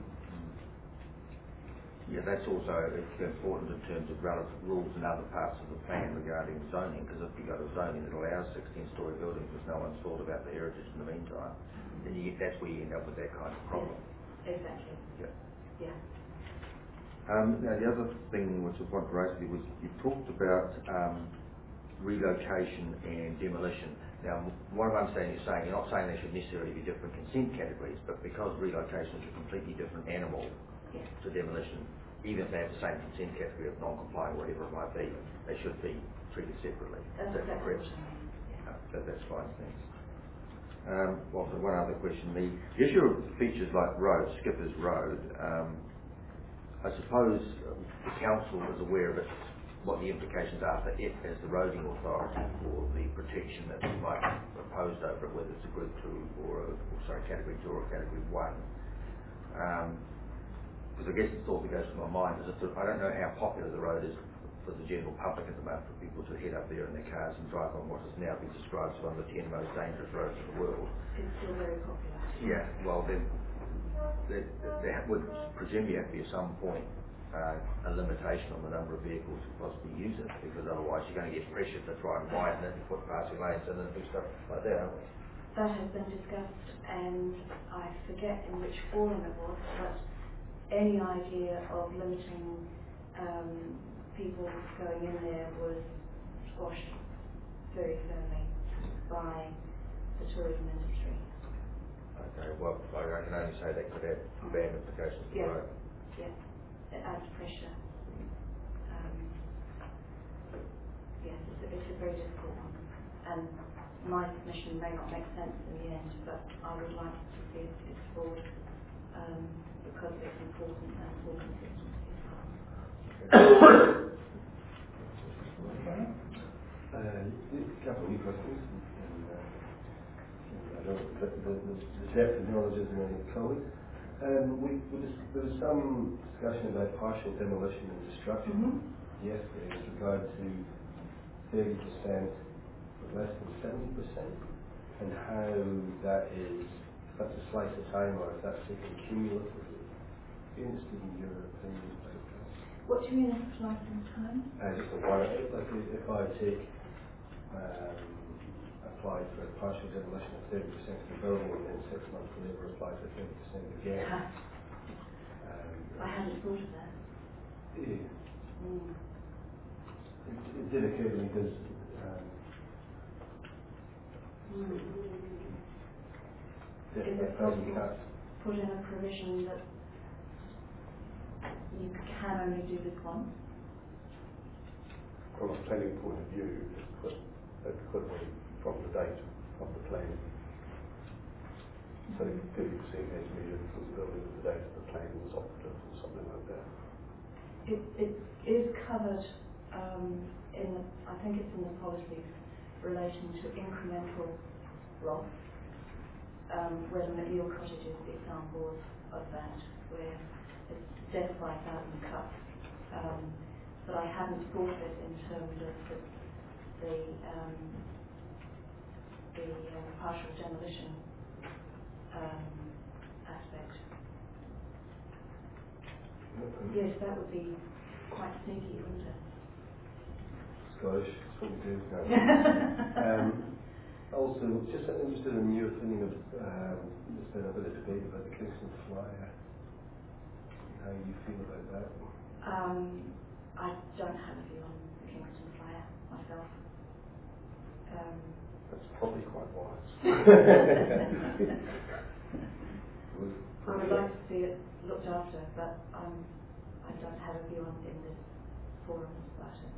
Yeah, that's also important in terms of relative rules in other parts of the plan regarding zoning, because if you go to zoning that allows 16-storey buildings because no one's thought about the heritage in the meantime, then that's where you end up with that kind of problem. Yes, exactly. Yeah. Yeah. Now the other thing which I wanted to raise with you was you talked about relocation and demolition. Now, what I'm understanding you're saying, you're not saying they should necessarily be different consent categories, but because relocation is a completely different animal to demolition, even if they have the same consent category of non-complying, whatever it might be, they should be treated separately. That's Is that exactly correct? what I mean. Yeah. That's fine, thanks. Well, so one other question. The issue of features like road, Skippers Road, I suppose the council is aware of it, what the implications are for it as the roading authority for the protection that might be proposed over it, whether it's a Group 2 or Category 2 or Category 1. Because I guess the thought that goes through my mind is I don't know how popular the road is for the general public at the moment, for people to head up there in their cars and drive on what has now been described as one of the 10 most dangerous roads in the world. It's still very popular. Yeah, well then, there would presumably have to be at some point a limitation on the number of vehicles who possibly use it, because otherwise you're going to get pressure to try and widen it and put passing lanes in and do stuff like that, aren't we? That has been discussed, and I forget in which forum it was, but any idea of limiting people going in there was squashed very firmly by the tourism industry. Okay, well, I can only say that could have bad implications for the road. Yeah, it adds pressure. Yes, it's a very difficult one, and my submission may not make sense in the end, but I would like to see it explored because it's important and for consistency as well. A couple of new questions. I know the depth of knowledge isn't any code. There was some discussion about partial demolition and destruction yesterday with regard to 30% but less than 70%, and how that is, if that's a slice of time or if that's taken cumulatively. Be interested in your opinion about that. What do you mean a slice in time? Just a one, like if I take apply for partial demolition of 30% of the building and then 6 months later apply for 30% again. I hadn't thought of that. Yeah. It did occur to me because is it possible to put in a provision that you can only do this once? From a planning point of view, it could be from the date of the plan. So 30% has measured from the building at the date of the plan was operative or something like that. It is covered in the, I think it's in the policies relating to incremental loss, where the McNeil Cottage is the example of that, where it's death by 1,000 cuts. But I hadn't thought of it in terms of the partial demolition aspect. Yes, that would be quite sneaky, wouldn't it? Scottish, that's what we do now. Also, just interested in your opinion of, there's been a bit of debate about the Kingston Flyer. How you feel about that? I don't have a view on the Kingston Flyer myself. That's probably quite wise. I would like to see it looked after, but I don't have a view on in this forum about it.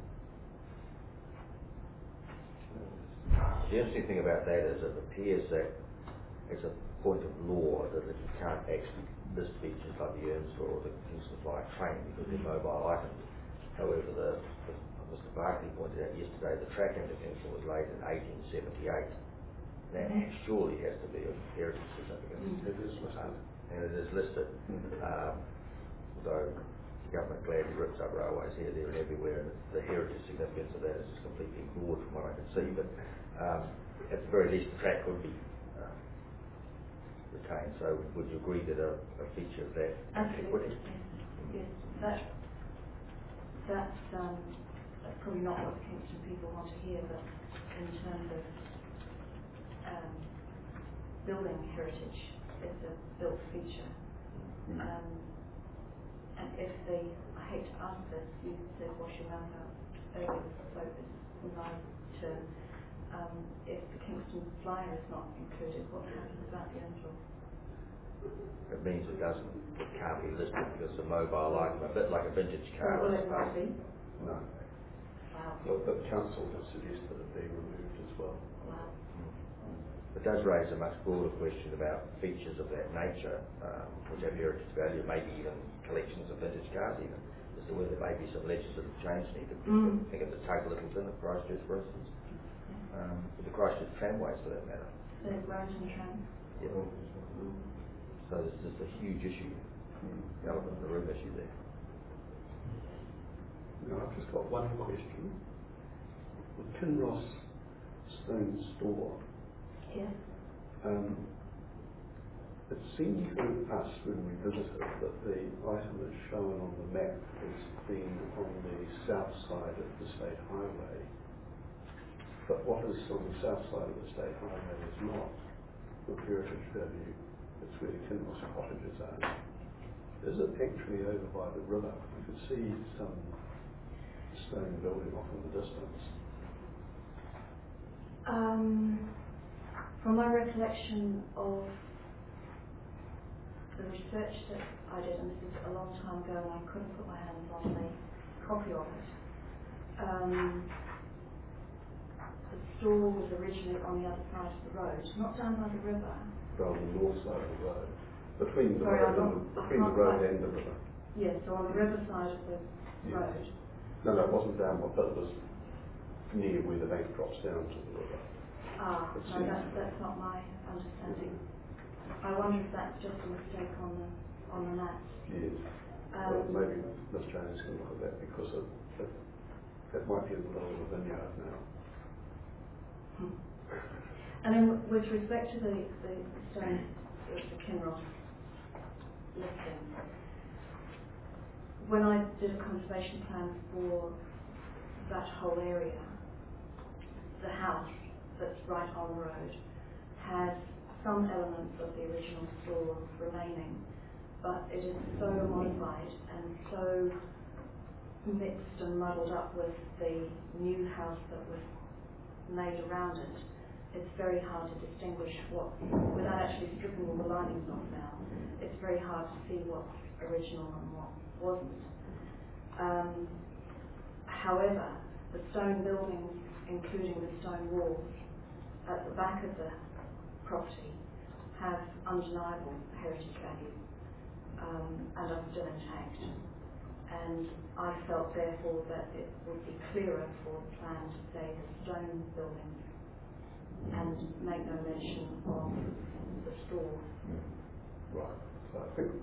The interesting thing about that is it appears that it's a point of law that you can't actually list features like the Earnshaw or the Kingston Flyer train because they're mobile items. However, Mr. Barkley pointed out yesterday, the track into Kingston was laid in 1878. That surely has to be of heritage significance. It is listed. And it is listed. Though the government gladly rips up railways here, there and everywhere, and the heritage significance of that is just completely ignored from what I can see. But at the very least, the track could be retained. So would you agree that a feature of that Absolutely. Yes. That's probably not what the Kingston people want to hear, but in terms of building heritage, it's a built feature. And if I hate to ask this, you said wash your mouth out earlier, so it's my turn. If the Kingston Flyer is not included, what happens about the Earnshaw? It means it can't be listed because it's a mobile item, a bit like a vintage car. Will it not be? No. Wow. But the council has suggested it be removed as well. Wow. It does raise a much broader question about features of that nature, which have heritage value, maybe even collections of vintage cars even, as to whether there may be some legislative change needed. Think of the Tug Littleton of Christchurch, for instance, or the Christchurch tramways for that matter. The Wellington tram. Yeah. So there's just a huge issue, elephant in the room issue there. Now, I've just got one question. The Kinross Stone Store, Yes. it seemed to us when we visited that the item that's shown on the map is being on the south side of the State Highway. But what is on the south side of the State Highway is not of heritage value. It's where the Kinross cottages are. Is it actually over by the river? We could see some stone building off in the distance. From my recollection of the research that I did, and this is a long time ago and I couldn't put my hands on a copy of it, the store was originally on the other side of the road, not down by the river. On the north side of the road, between the Sorry, road and the river. Yes, so on the river side of the road. No, it wasn't down, but it was near where the bank drops down to the river. No, that's not my understanding. I wonder if that's just a mistake on the map. Yes. Well, maybe Ms. Jones can look at that because it might be in the middle of a vineyard now. And then with respect to the stone, the Kinross listing, when I did a conservation plan for that whole area, the house that's right on the road has some elements of the original store remaining, but it is so modified and so mixed and muddled up with the new house that was made around it. It's very hard to distinguish without actually stripping all the linings off now, it's very hard to see what's original and what wasn't. However, the stone buildings, including the stone walls at the back of the property, have undeniable heritage value and are still intact. And I felt therefore that it would be clearer for the plan to say the stone buildings and make no mention of the store. Right. So I think,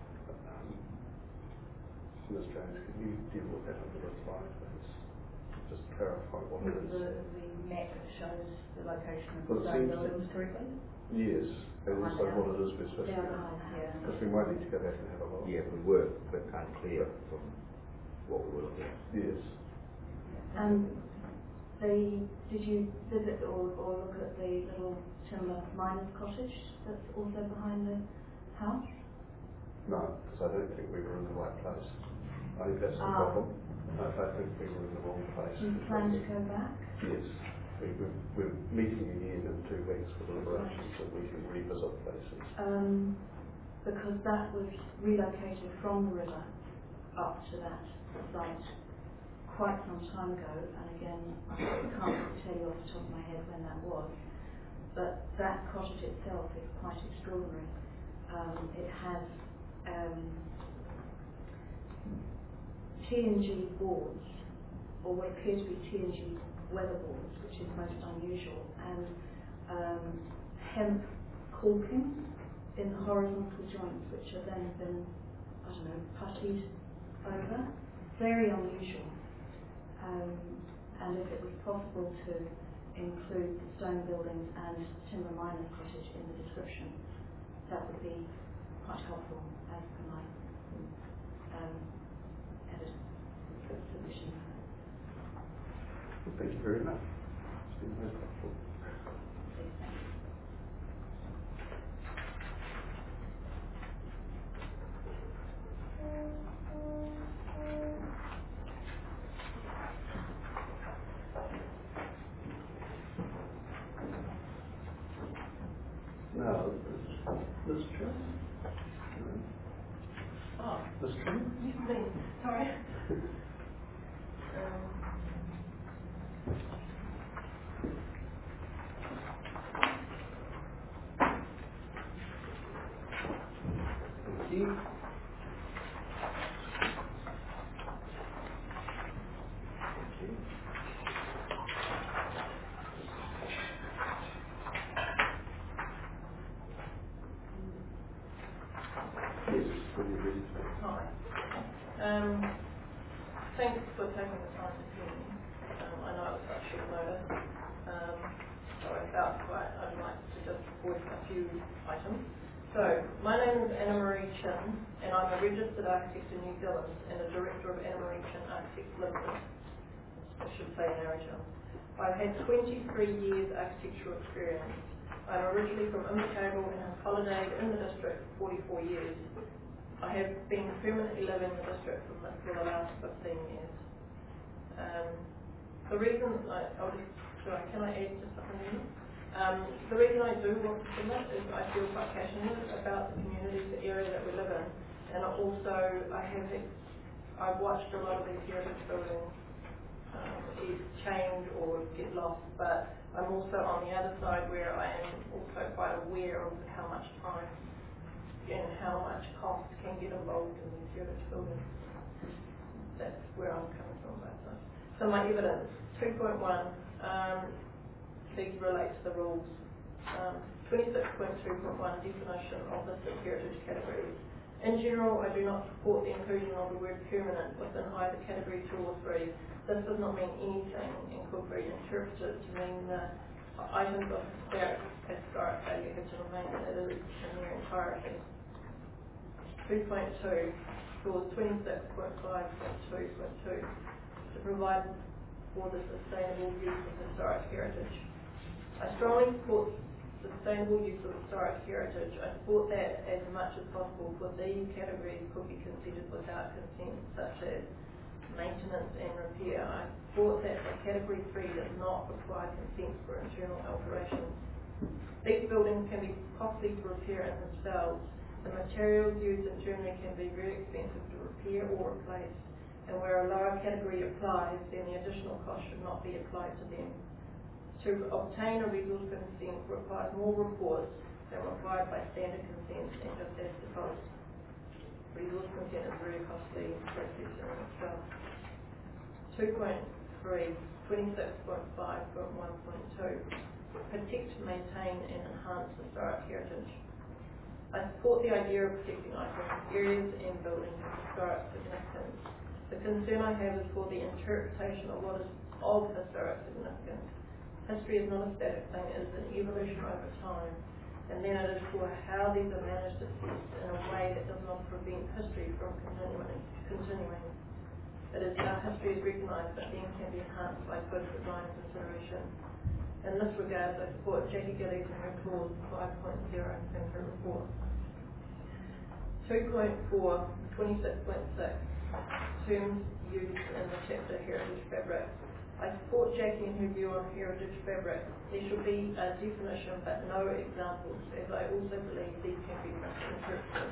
Ms. Jones, can you deal with that under the slide, please? Just clarify what it is. The map shows the location of Well, the stone buildings correctly? Yes, and also what it is we're supposed to do. Yeah. Because we might need to go back and have a look. Yeah, we were, but unclear from what we were looking at. Yes. Did you visit or look at the little timber miner's cottage that's also behind the house? No, because I don't think we were in the right place. I think that's the problem. I think we were in the wrong place. Do you plan to go back? Yes. We're meeting again in 2 weeks for deliberations so we can revisit places. Because that was relocated from the river up to that site quite some time ago, and again, I can't tell you off the top of my head when that was, but that cottage itself is quite extraordinary. It has TNG boards, or what appear to be TNG weatherboards, which is most unusual, and hemp caulking in the horizontal joints, which have then been, I don't know, puttied over. Very unusual. And if it was possible to include the stone buildings and timber miner's cottage in the description, that would be quite helpful as per my submission. Thank you very much. It's been most helpful. Now, Liz Trim? Oh, Liz Trim? you mean, sorry. Thank you. Thanks for taking the time to hear me. I know it was such short notice, so I'd like to just voice a few items. So, my name is Anna Marie Chin, and I'm a registered architect in New Zealand and a director of Anna Marie Chin Architects Limited. I should say Narrowtown. I've had 23 years architectural experience. I'm originally from Invercargill and have holidayed in the district for 44 years. I have been permanently living in the district for the last 15 years. The reason can I add just something here? The reason I do want to submit is I feel quite passionate about the community, the area that we live in, and also I've watched a lot of these heritage buildings either change or get lost, but I'm also on the other side where I am also quite aware of how much time and how much cost can get involved in these heritage buildings. That's where I'm coming from both sides. So my evidence, 2.1, these relate to the rules. 26.2.1 definition of listed heritage categories. In general, I do not support the inclusion of the word permanent within either category 2 or 3. This does not mean anything and could be interpreted to mean that items of historic value have to remain as is in their entirety. 2.2, clause 26.5.2.2, to provide for the sustainable use of historic heritage. I strongly support sustainable use of historic heritage. I support that as much as possible, for these categories could be considered without consent, such as maintenance and repair. I support that the category 3 does not require consent for internal alterations. These buildings can be costly to repair in themselves. The materials used internally can be very expensive to repair or replace, and where a lower category applies, then the additional cost should not be applied to them. To obtain a resource consent requires more reports than required by standard consent, and just as supposed. Resource consent is a very costly process in itself. 2.3, 26.5.1.2, protect, maintain and enhance historic heritage. I support the idea of protecting items, areas and buildings of historic significance. The concern I have is for the interpretation of what is of historic significance. History is not a static thing, it is an evolution over time, and then it is for how these are managed assessed in a way that does not prevent history from continuing. It is how history is recognised but then can be enhanced by good design consideration. In this regard, I support Jackie Gillies and her clause 5.0 in her report. 2.4, 26.6, terms used in the chapter Heritage Fabric. I support Jackie and her view on heritage fabric. There should be a definition but no examples, as I also believe these can be misinterpreted.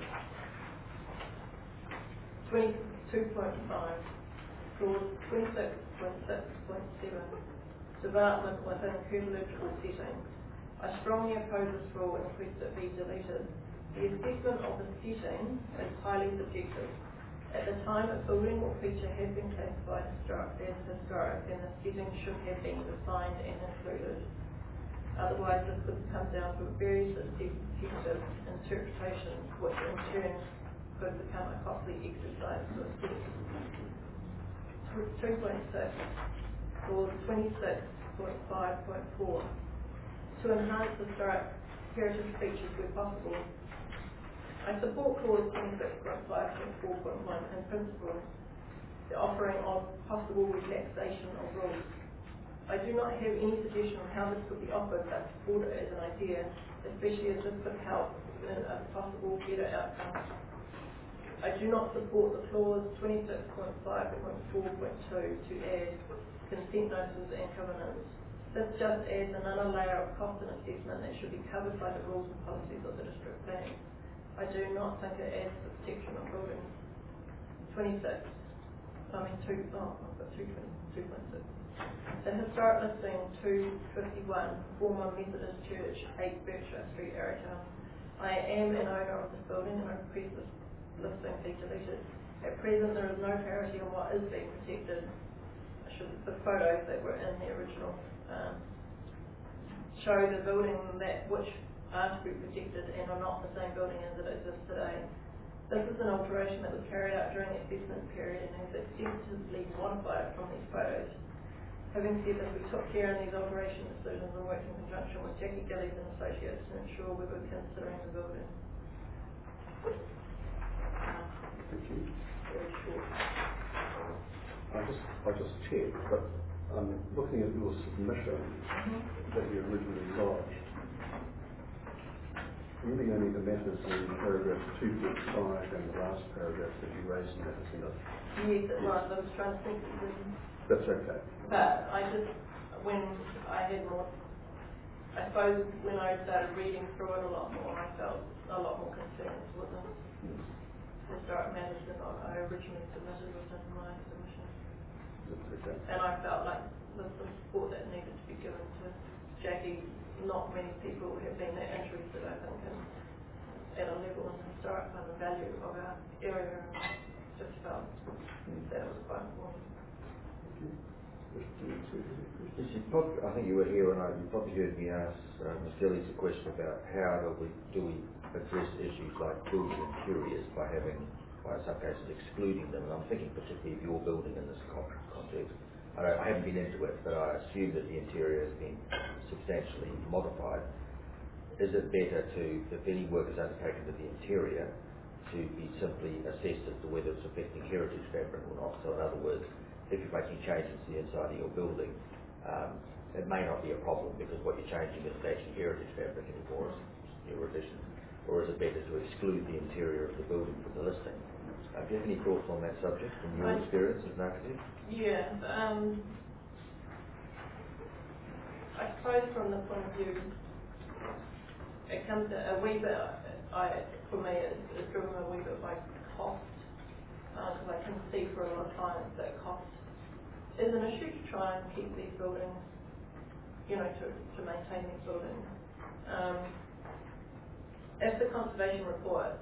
22.5, clause 26.6.7, development within curtilage or setting. I I strongly oppose this rule and request it be deleted. The assessment of the setting is highly subjective. At the time, a building or feature has been classified as historic, and the setting should have been defined and included. Otherwise, this could come down to very subjective interpretations, which in turn could become a costly exercise to assess. 2.6 or 26.5.4. To enhance historic heritage features where possible. I support clause 26.5.4.1 in principle, the offering of possible relaxation of rules. I do not have any suggestion on how this could be offered, but support it as an idea, especially as this could help in a possible better outcome. I do not support the clause 26.5.4.2 to add consent notices and covenants. This just adds another layer of cost and assessment that should be covered by the rules and policies of the district planning. I do not think it adds to the protection of buildings. 2.6. The historic listing 251, former Methodist Church, 8 Berkshire Street, Arrowtown. I am an owner of this building and I request this listing be deleted. At present, there is no clarity on what is being protected. The photos that were in the original show the building which are to be protected and are not the same building as it exists today. This is an alteration that was carried out during the assessment period and has extensively modified from these photos. Having said this, we took care in these alteration decisions and worked in conjunction with Jackie Gillies and Associates to ensure we were considering the building. Thank you. Very short. I just checked, but looking at your submission that you originally lodged, really only the matters in paragraph 2.5 and the last paragraph that you raised in that, isn't it? Yes, it was. I was trying to think of the That's okay. But when I had more, I suppose when I started reading through it a lot more, I felt a lot more concerned with the historic matters than I originally submitted within my submission. That's okay. And I felt like the support that needed to be given to Jackie, not many people have been that interested, I think, at a level in historic kind of value of our area, and I just felt that it was quite important. I think you were here and you probably heard me ask Ms. Gillies a question about how do we address issues like building interiors by in some cases excluding them, and I'm thinking particularly of your building in this context. I haven't been into it, but I assume that the interior has been substantially modified. Is it better if any work is undertaken to the interior, to be simply assessed as to whether it's affecting heritage fabric or not? So in other words, if you're making changes to the inside of your building, it may not be a problem because what you're changing isn't actually heritage fabric anymore, it's your addition. Or is it better to exclude the interior of the building from the listing? Do you have any thoughts on that subject from your experience as an architect? Yeah, I suppose from the point of view, it comes a wee bit, for me, it's driven a wee bit by cost, because I can see for a lot of clients that cost is an issue to try and keep these buildings, to maintain these buildings. If the conservation report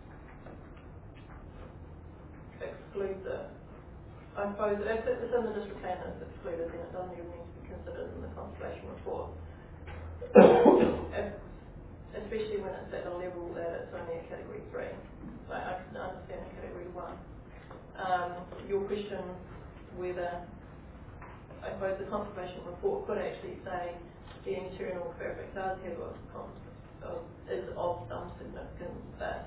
excludes it, I suppose if it's in the district plan and it's excluded, then it doesn't even need to be considered in the conservation report. Especially when it's at a level that it's only a category 3. Like I can understand a category 1. Your question whether, I suppose the conservation report could actually say the internal fabric does have is of some significance, but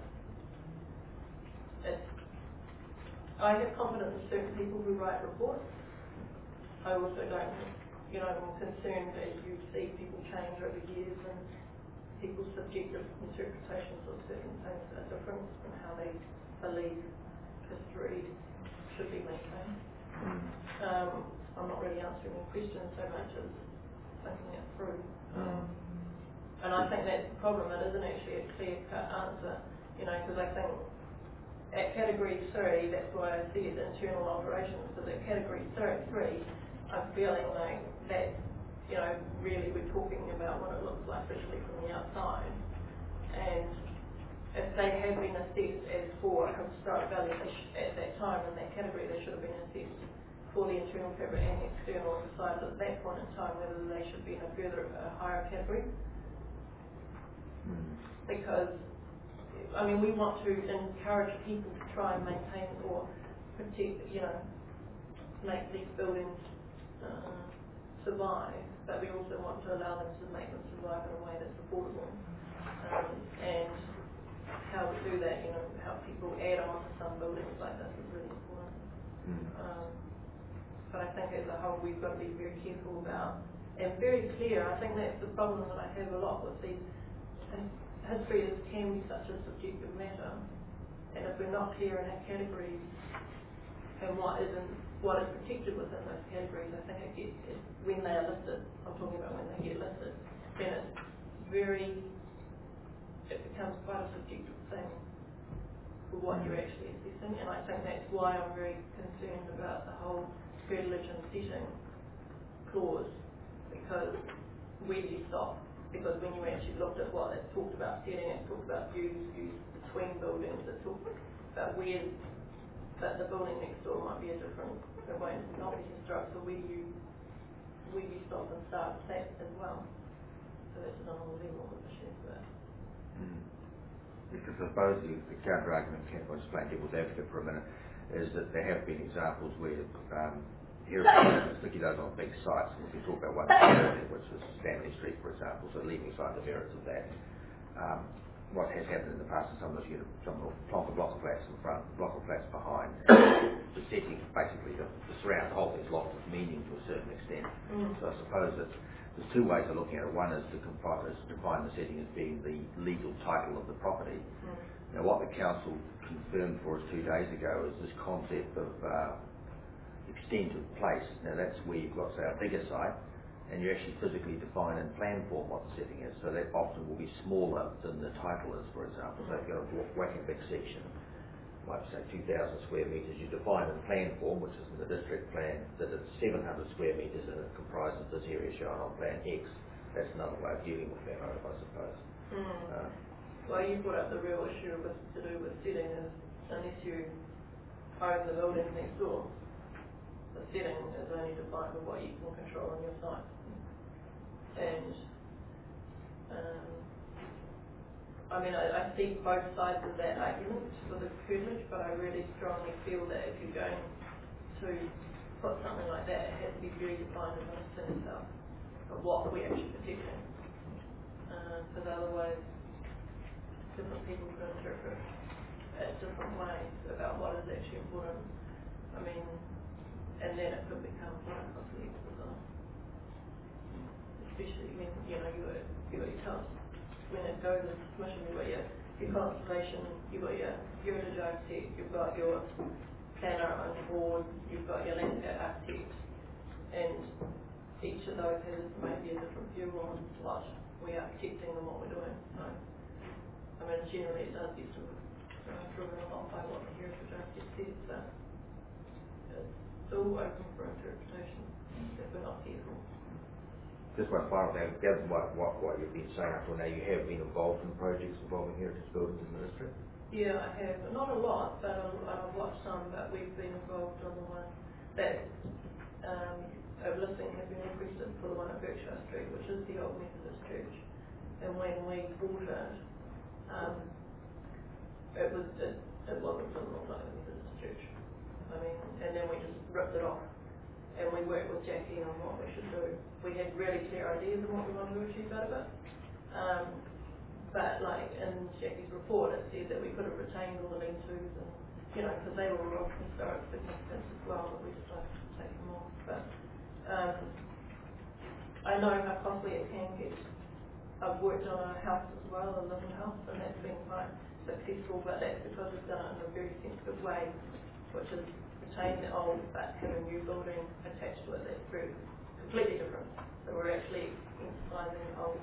I have confidence in certain people who write reports. I also don't, I'm concerned that you see people change over years and people's subjective interpretations of certain things are different from how they believe history should be maintained. I'm not really answering your question so much as thinking it through. And I think that's the problem. It isn't actually a clear-cut answer, because I think at category 3, that's why I see it internal alterations, because at category 3, I'm feeling like that you know, really we're talking about what it looks like visually from the outside. And if they have been assessed as for historic value at that time in that category, they should have been assessed for the internal fabric and external size at that point in time, whether they should be in a higher category. Because, I mean, we want to encourage people to try and maintain or protect, you know, make these buildings survive, but we also want to allow them to make them survive in a way that's affordable. And how we do that, you know, how people add on to some buildings like this is really important. But I think as a whole we've got to be very careful about and very clear. I think that's the problem that I have a lot with these. History can be such a subjective matter, and if we're not clear in our categories and what is protected within those categories, I think when they are listed, I'm talking about when they get listed, then it becomes quite a subjective thing for what you're actually assessing, and I think that's why I'm very concerned about the whole curtilage and setting clause, because where do you stop? Because when you actually looked at what it talked about setting, it talked about views between buildings, it talked about where, but the building next door might be a different, it won't not be historic, so where do you stop and start with that as well? So that's another level of issue for that. Because I suppose the counter argument, I'll just play devil's advocate for a minute, is that there have been examples where here, particularly those on big sites, we can talk about one which was Stanley Street, for example, so leaving aside the merits of that. What has happened in the past is some will plonk a block of flats in front, block of flats behind. The setting, basically, the surround, the whole thing's lost its meaning to a certain extent. So I suppose that there's two ways of looking at it. One is to define the setting as being the legal title of the property. Now, what the council confirmed for us 2 days ago is this concept of extent of place. Now that's where you've got, say, a bigger site, and you actually physically define in plan form what the setting is. So that often will be smaller than the title is, for example. So if you've got a whacking big section, like say 2,000 square metres, you define in plan form, which is in the district plan, that it's 700 square metres and it comprises this area shown on plan X. That's another way of dealing with that, I suppose. Well, you brought up the real issue to do with setting is unless you own the building next door, the setting is only defined with what you can control on your site. And I mean, I see both sides of that argument for the curtilage, but I really strongly feel that if you're going to put something like that, it has to be very defined in itself of what we're actually protecting. Because otherwise, different people could interpret it different ways about what is actually important. I mean, and then it could become quite a costly exercise. Especially when, you know, you've got your house. When it goes into commission, you've got your conservation, you've got your heritage architect, you've got your planner on board, you've got your landscape architect, and each of those has maybe a different view on what we are architecting and what we're doing. So, I mean, generally it does get sort of driven a lot by what the heritage architect says, but it's all open for interpretation if we're not careful. Just one final thing, given what you've been saying up till now, you have been involved in projects involving heritage buildings in the district? Yeah, I have. Not a lot, but I've watched some, but we've been involved on the one that a listing has been requested for the one at Berkshire Street, which is the old Methodist church. And when we bought it, it wasn't built like a Methodist church. I mean, and then we just ripped it off. And we worked with Jackie on what we should do. We had really clear ideas of what we wanted to achieve out of it. But like in Jackie's report, it said that we could have retained all the lean-tos and, you know, because they were of historic significance as well, but we decided to take them off. But I know how costly it can get. I've worked on a house as well, a living house, and that's been quite successful, but that's because we've done it in a very sensitive way, which is retain the old but have a new building attached to it that's very completely different. So we're actually emphasising the old.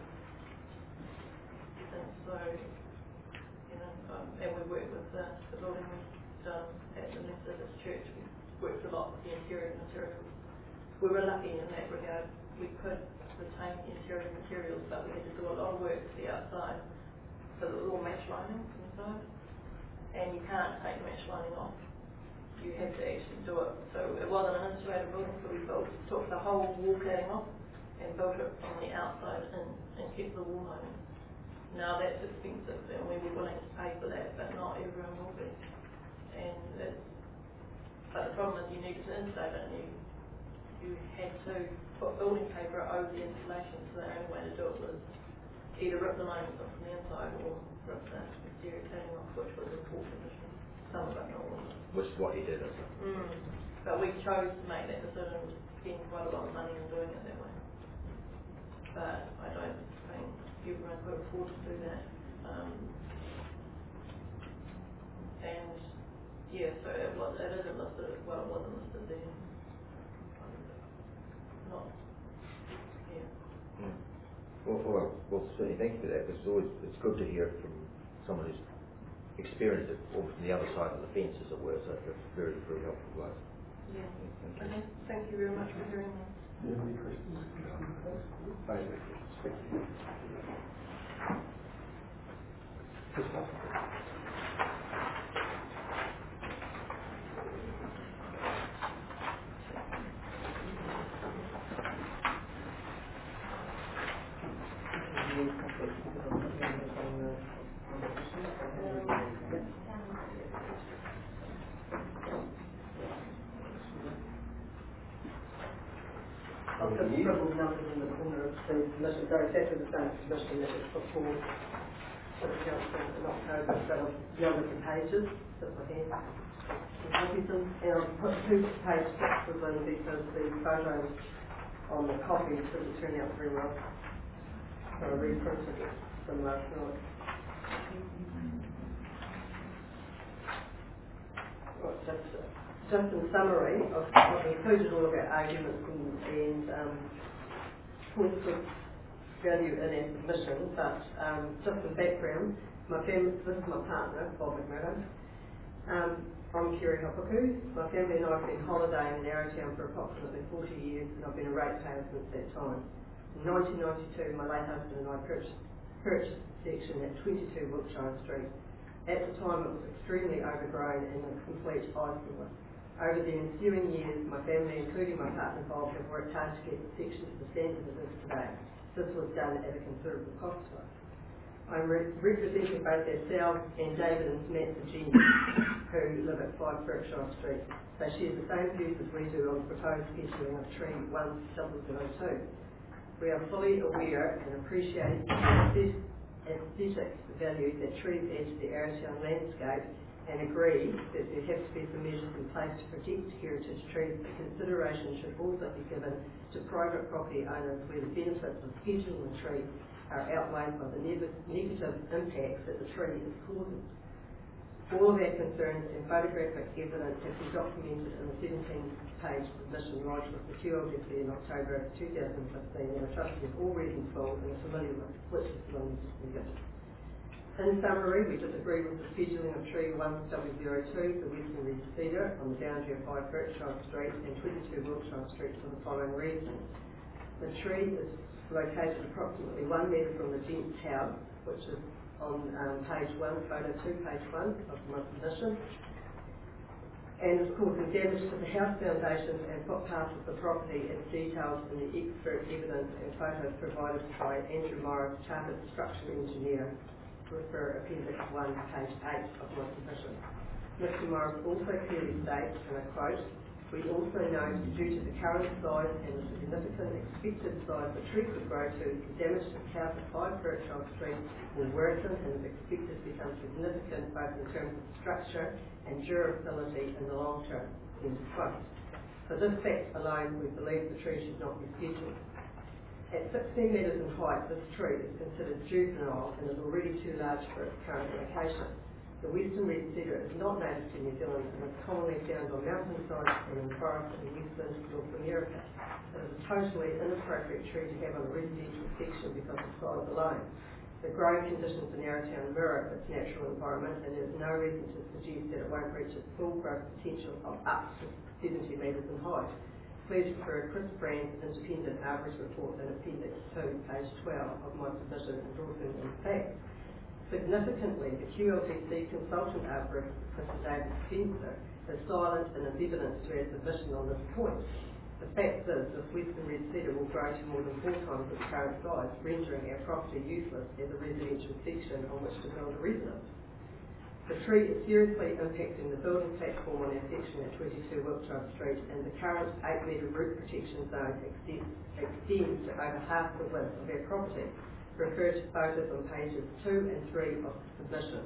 And so, you know, and we work with the building we've done at the Methodist Church. We worked a lot with the interior materials. We were lucky in that regard we could retain the interior materials, but we had to do a lot of work to the outside, so it was all mesh lining inside, and you can't take the mesh lining off. You have to actually do it. So it wasn't an insulated building, so we took the whole wall cladding off and built it from the outside in and kept the wall lining. Now that's expensive, and we were willing to pay for that, but not everyone will be. And but the problem is you needed to insulate it, and you had to put building paper over the insulation, so the only way to do it was either rip the linings off from the inside or rip the exterior cladding off, which was in poor condition. Some of it, not all of it. Which is what you did, isn't it? But we chose to make that decision to spend quite a lot of money on doing it that way. But I don't think everyone could afford to do that. And yeah, so it isn't listed, well, it wasn't listed then. Not, yeah. Well, certainly thank you for that, because it's good to hear from someone who's experienced it from the other side of the fence, as it were, so it's very, very helpful, guys. Yeah. Thank you. Okay, thank you very much for hearing me. Do you have any questions? I've just scribbled numbers in the corner of the submission. They're exactly the same submission that was before for the council in October, but I've numbered the pages that were here. And I've put 2 page 6 in because the photos on the copies didn't turn out very well. So I reprinted them last night. Right, just in summary, I've included all of our arguments and points of value in our submission, but just in background, this is my partner, Bob McMurdo. I'm Kerry Hopaku. My family and I have been holidaying in Arrowtown for approximately 40 years, and I've been a ratepayer since that time. In 1992, my late husband and I purchased a section at 22 Wiltshire Street. At the time, it was extremely overgrown and a complete eyesore. Over the ensuing years, my family, including my partner Bob, have worked hard to get the section to the standard it is today. This was done at a considerable cost to us. I'm representing both ourselves and David and Samantha Jenny, who live at 5 Berkshire Street. They share the same views as we do on the proposed scheduling of tree 1002. We are fully aware and appreciate the aesthetic value that trees add to the Arrowtown landscape, and agree that there have to be some measures in place to protect heritage trees, but consideration should also be given to private property owners where the benefits of scheduling the tree are outweighed by the negative impacts that the tree is causing. All of our concerns and photographic evidence have been documented in the 17-page submission lodged with the QLDC in October 2015, and I trust you've all read in full and are familiar with which is the one you get. In summary, we disagree with the scheduling of tree 1002, the western red cedar, on the boundary of 5 Berkshire Street and 22 Wiltshire Street for the following reasons. The tree is located approximately 1 metre from the Gents house, which is on page 1, photo 2, page 1 of my submission, and is causing damage to the house foundations and footpaths of the property as detailed in the expert evidence and photos provided by Andrew Morris, Chartered Structural Engineer, refer Appendix 1, page 8 of my submission. Mr. Morris also clearly states, and I quote, "We also know due to the current size and the significant expected size the tree could grow to, the damage to the house at 5 Berkshire Street will worsen and is expected to become significant both in terms of structure and durability in the long term." End of quote. For this fact alone, we believe the tree should not be scheduled. At 16 metres in height, this tree is considered juvenile and is already too large for its current location. The western red cedar is not native to New Zealand and is commonly found on mountainsides and in forests in western North America. It is a totally inappropriate tree to have on a residential section because of size alone. The growing conditions in Arrowtown mirror its natural environment, and there is no reason to suggest that it won't reach its full growth potential of up to 70 metres in height. please refer Chris Brand's independent arborist report in Appendix 2, page 12 of my submission endorsing in fact. Significantly, the QLTC consultant arborist, Mr. David Spencer, is silent and ambivalent to our submission on this point. The fact is, this western red cedar will grow to more than 4 times its current size, rendering our property useless as a residential section on which to build a residence. The tree is seriously impacting the building platform on our section at 22 Wiltshire Street, and the current 8-metre root protection zone extends to over half the width of our property. Refer to photos on pages 2 and 3 of the submission.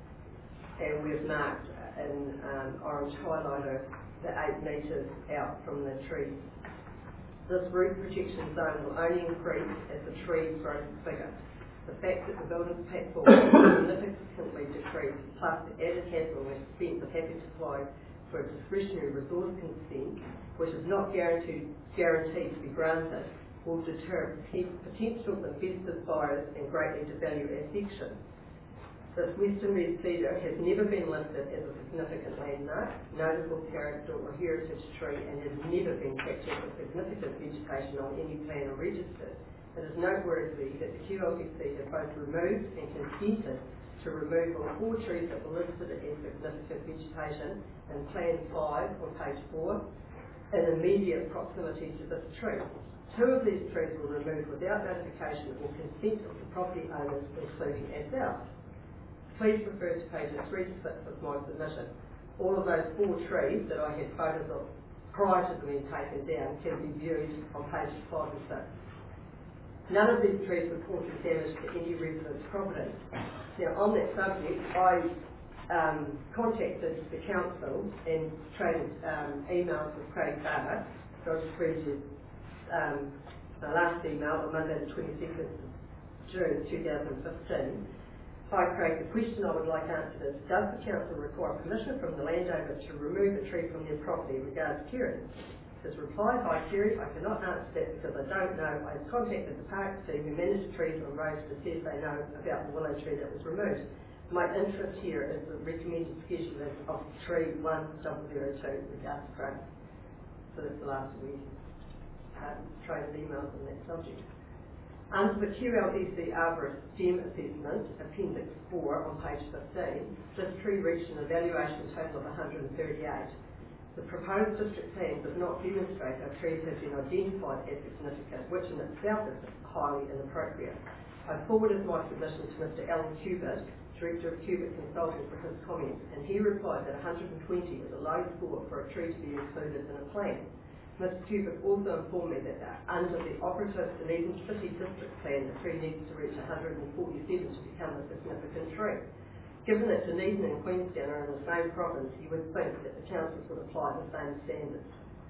And we've marked in orange highlighter the 8 metres out from the tree. This root protection zone will only increase as the tree grows bigger. The fact that the building platform will significantly decrease, plus the added hassle and expense of having to apply for a discretionary resource consent, which is not guaranteed to be granted, will deter potential investors, buyers, and greatly devalue our section. This western red cedar has never been listed as a significant landmark, notable character or heritage tree, and has never been captured with significant vegetation on any plan or register. It is noteworthy that the QLTC have both removed and consented to remove all 4 trees that were listed as significant vegetation in Plan 5 on page 4 in immediate proximity to this tree. 2 of these trees were removed without notification or consent of the property owners, including ourselves. Please refer to pages 3 to 6 of my submission. All of those 4 trees that I had photos of prior to them being taken down can be viewed on pages 5 and 6. None of these trees reported damage to any resident's property. Now, on that subject, I contacted the council and traded emails with Craig Barber. So I'll just read you my last email on Monday the 22nd of June 2015. Hi Craig, the question I would like answered is, does the council require permission from the landowner to remove a tree from their property in regards to Kerry? His reply, hi Kerry, I cannot answer that because I don't know. I have contacted the parks team who manage trees on roads to see if they know about the willow tree that was removed. My interest here is the recommended scheduling of tree 1002 regards to Craig. So that's the last we traded emails on that subject. Under the QLTC arborist STEM assessment, Appendix 4 on page 15, this tree reached an evaluation total of 138. The proposed district plan does not demonstrate how trees have been identified as significant, which in itself is highly inappropriate. I forwarded my submission to Mr. Alan Cubitt, Director of Cubitt Consulting, for his comments, and he replied that 120 is a low score for a tree to be included in a plan. Mr. Cubitt also informed me that under the operative Dunedin City District Plan, the tree needs to reach 147 to become a significant tree. Given that Dunedin and Queenstown are in the same province, you would think that the councils would apply the same standards.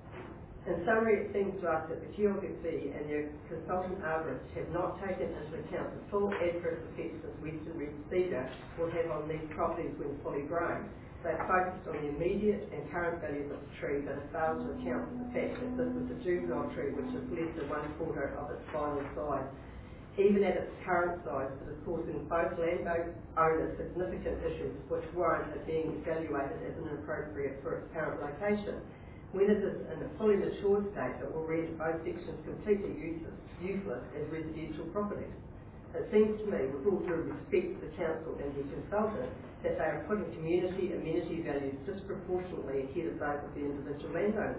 In summary, it seems to us that the QLTC and their consultant arborists have not taken into account the full adverse effects that western red cedar will have on these properties when fully grown. They've focused on the immediate and current values of the tree, but have failed to account for the fact that this is a juvenile tree which is less than 1/4 of its final size. Even at its current size, it is causing both landowners significant issues which warrant it being evaluated as inappropriate for its current location. When it is in a fully mature state, it will render both sections completely useless as residential properties. It seems to me, with all due respect to the council and the consultant, that they are putting community amenity values disproportionately ahead of those of the individual landowners.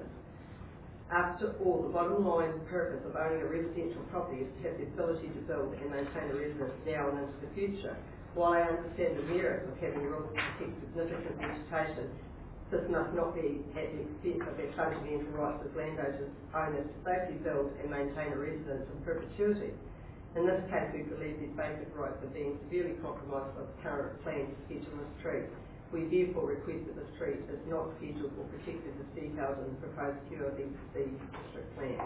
After all, the bottom line purpose of owning a residential property is to have the ability to build and maintain a residence now and into the future. While I understand the merits of having rules to protect significant vegetation, this must not be at the expense of their fundamental rights as landowners to safely build and maintain a residence in perpetuity. In this case, we believe these basic rights are being severely compromised by the current plan to schedule this tree. We therefore request that this tree is not scheduled or protected as detailed in the proposed QLTC district plan.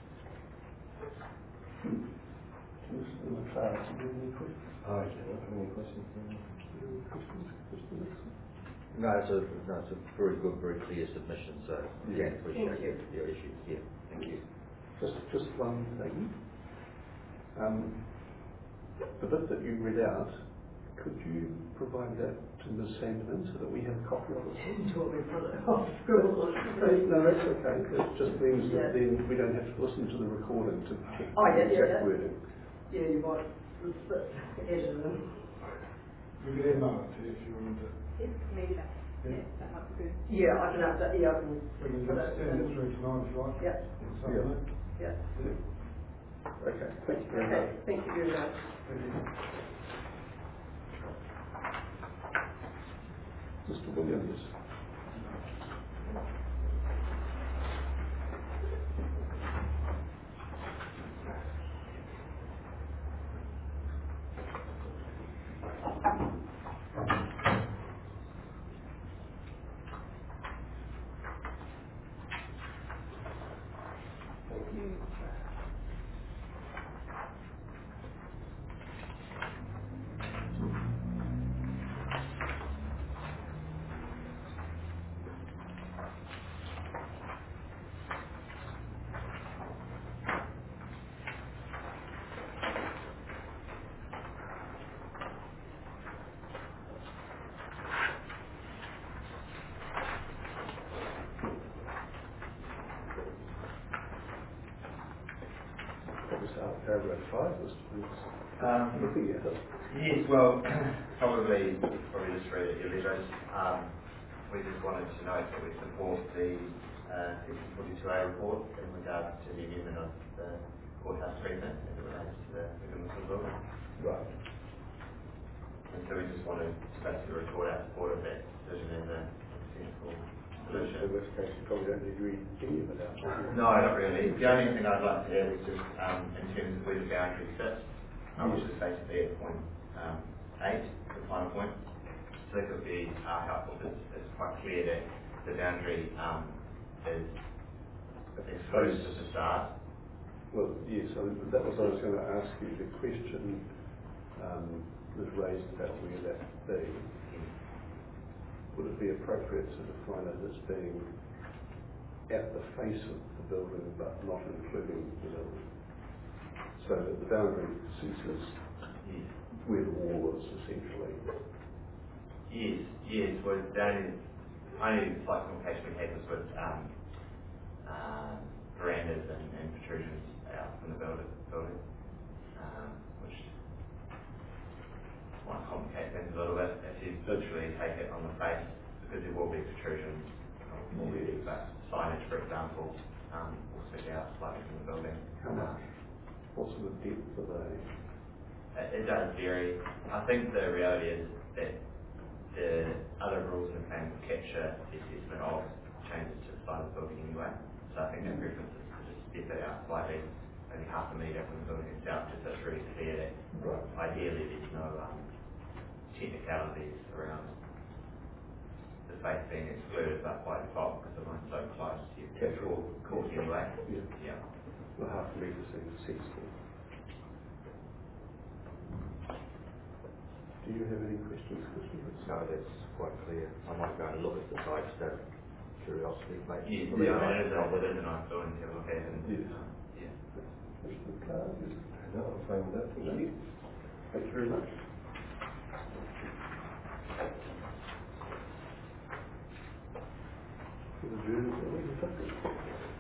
Mr. McLeod, do you have any questions? I don't have any questions. No, it's a very good, very clear submission, so again, appreciate your issue. Yeah, thank you. Just one thing. The bit that you read out Could you provide that to Ms. Sandeman so that we have a copy of it? Do you want me to put it off? Scribble on it? No, that's okay. It just means that then we don't have to listen to the recording to check Oh, the yeah, exact yeah. wording. Yeah, you might edit it in. We could email it to you if you wanted to. Yes, later. Yeah, that might be good. Yeah, I can update, yeah, I can We can put it send it in. through tonight if you like. Yeah, This afternoon. yeah. Okay, thank you very Okay, much. thank you very much. Thank you. Mr. Williams. Paragraph 5, Mr. Williams. Looking at it. Yes, well, probably just read it, your letters. We just wanted to note that we support the Section 42A report in regards to the amendment of the courthouse treatment as it relates to the Wickhamville building. Right. And so we just wanted to basically report our support of that decision as a sensible solution. In which case you probably don't need to read any of it out. No, not really. The only thing I'd like to add is just in terms of where the boundary sits, which is basically at point 8, the final point. So that would be helpful. It's quite clear that the boundary is exposed to the start. Well, yes, that was what I was going to ask you. The question was raised about where that be. Would it be appropriate to define it as being at the face of the building but not including the building? So that the boundary ceases where the wall is, essentially. Yes. Well, that is only slight complication we had was with verandas and protrusions out from the building, which might complicate things a little bit if you literally take it on the face, because there will be protrusions already, but signage, for example, will stick out slightly from the building. How much? What sort of depth are they? It does vary. I think the reality is that the other rules in the plan will capture the assessment of changes to the side of the building anyway. So I think that preference is to just step it out slightly, maybe half a metre from the building itself, just so it's really clear that ideally there's no technicalities around the face being excluded, but by default, because the line's so close, you can court anyway. Yeah. Well, half a metre seems sensible. Do you have any questions, Christopher? No, that's quite clear. I might go and look at the site just out of curiosity. Yes, it is a nice building to have a look at. And yes. Yeah. Mr. Clark, yes. No, I'm fine with that. Thank you. Thank you very much. For the jury,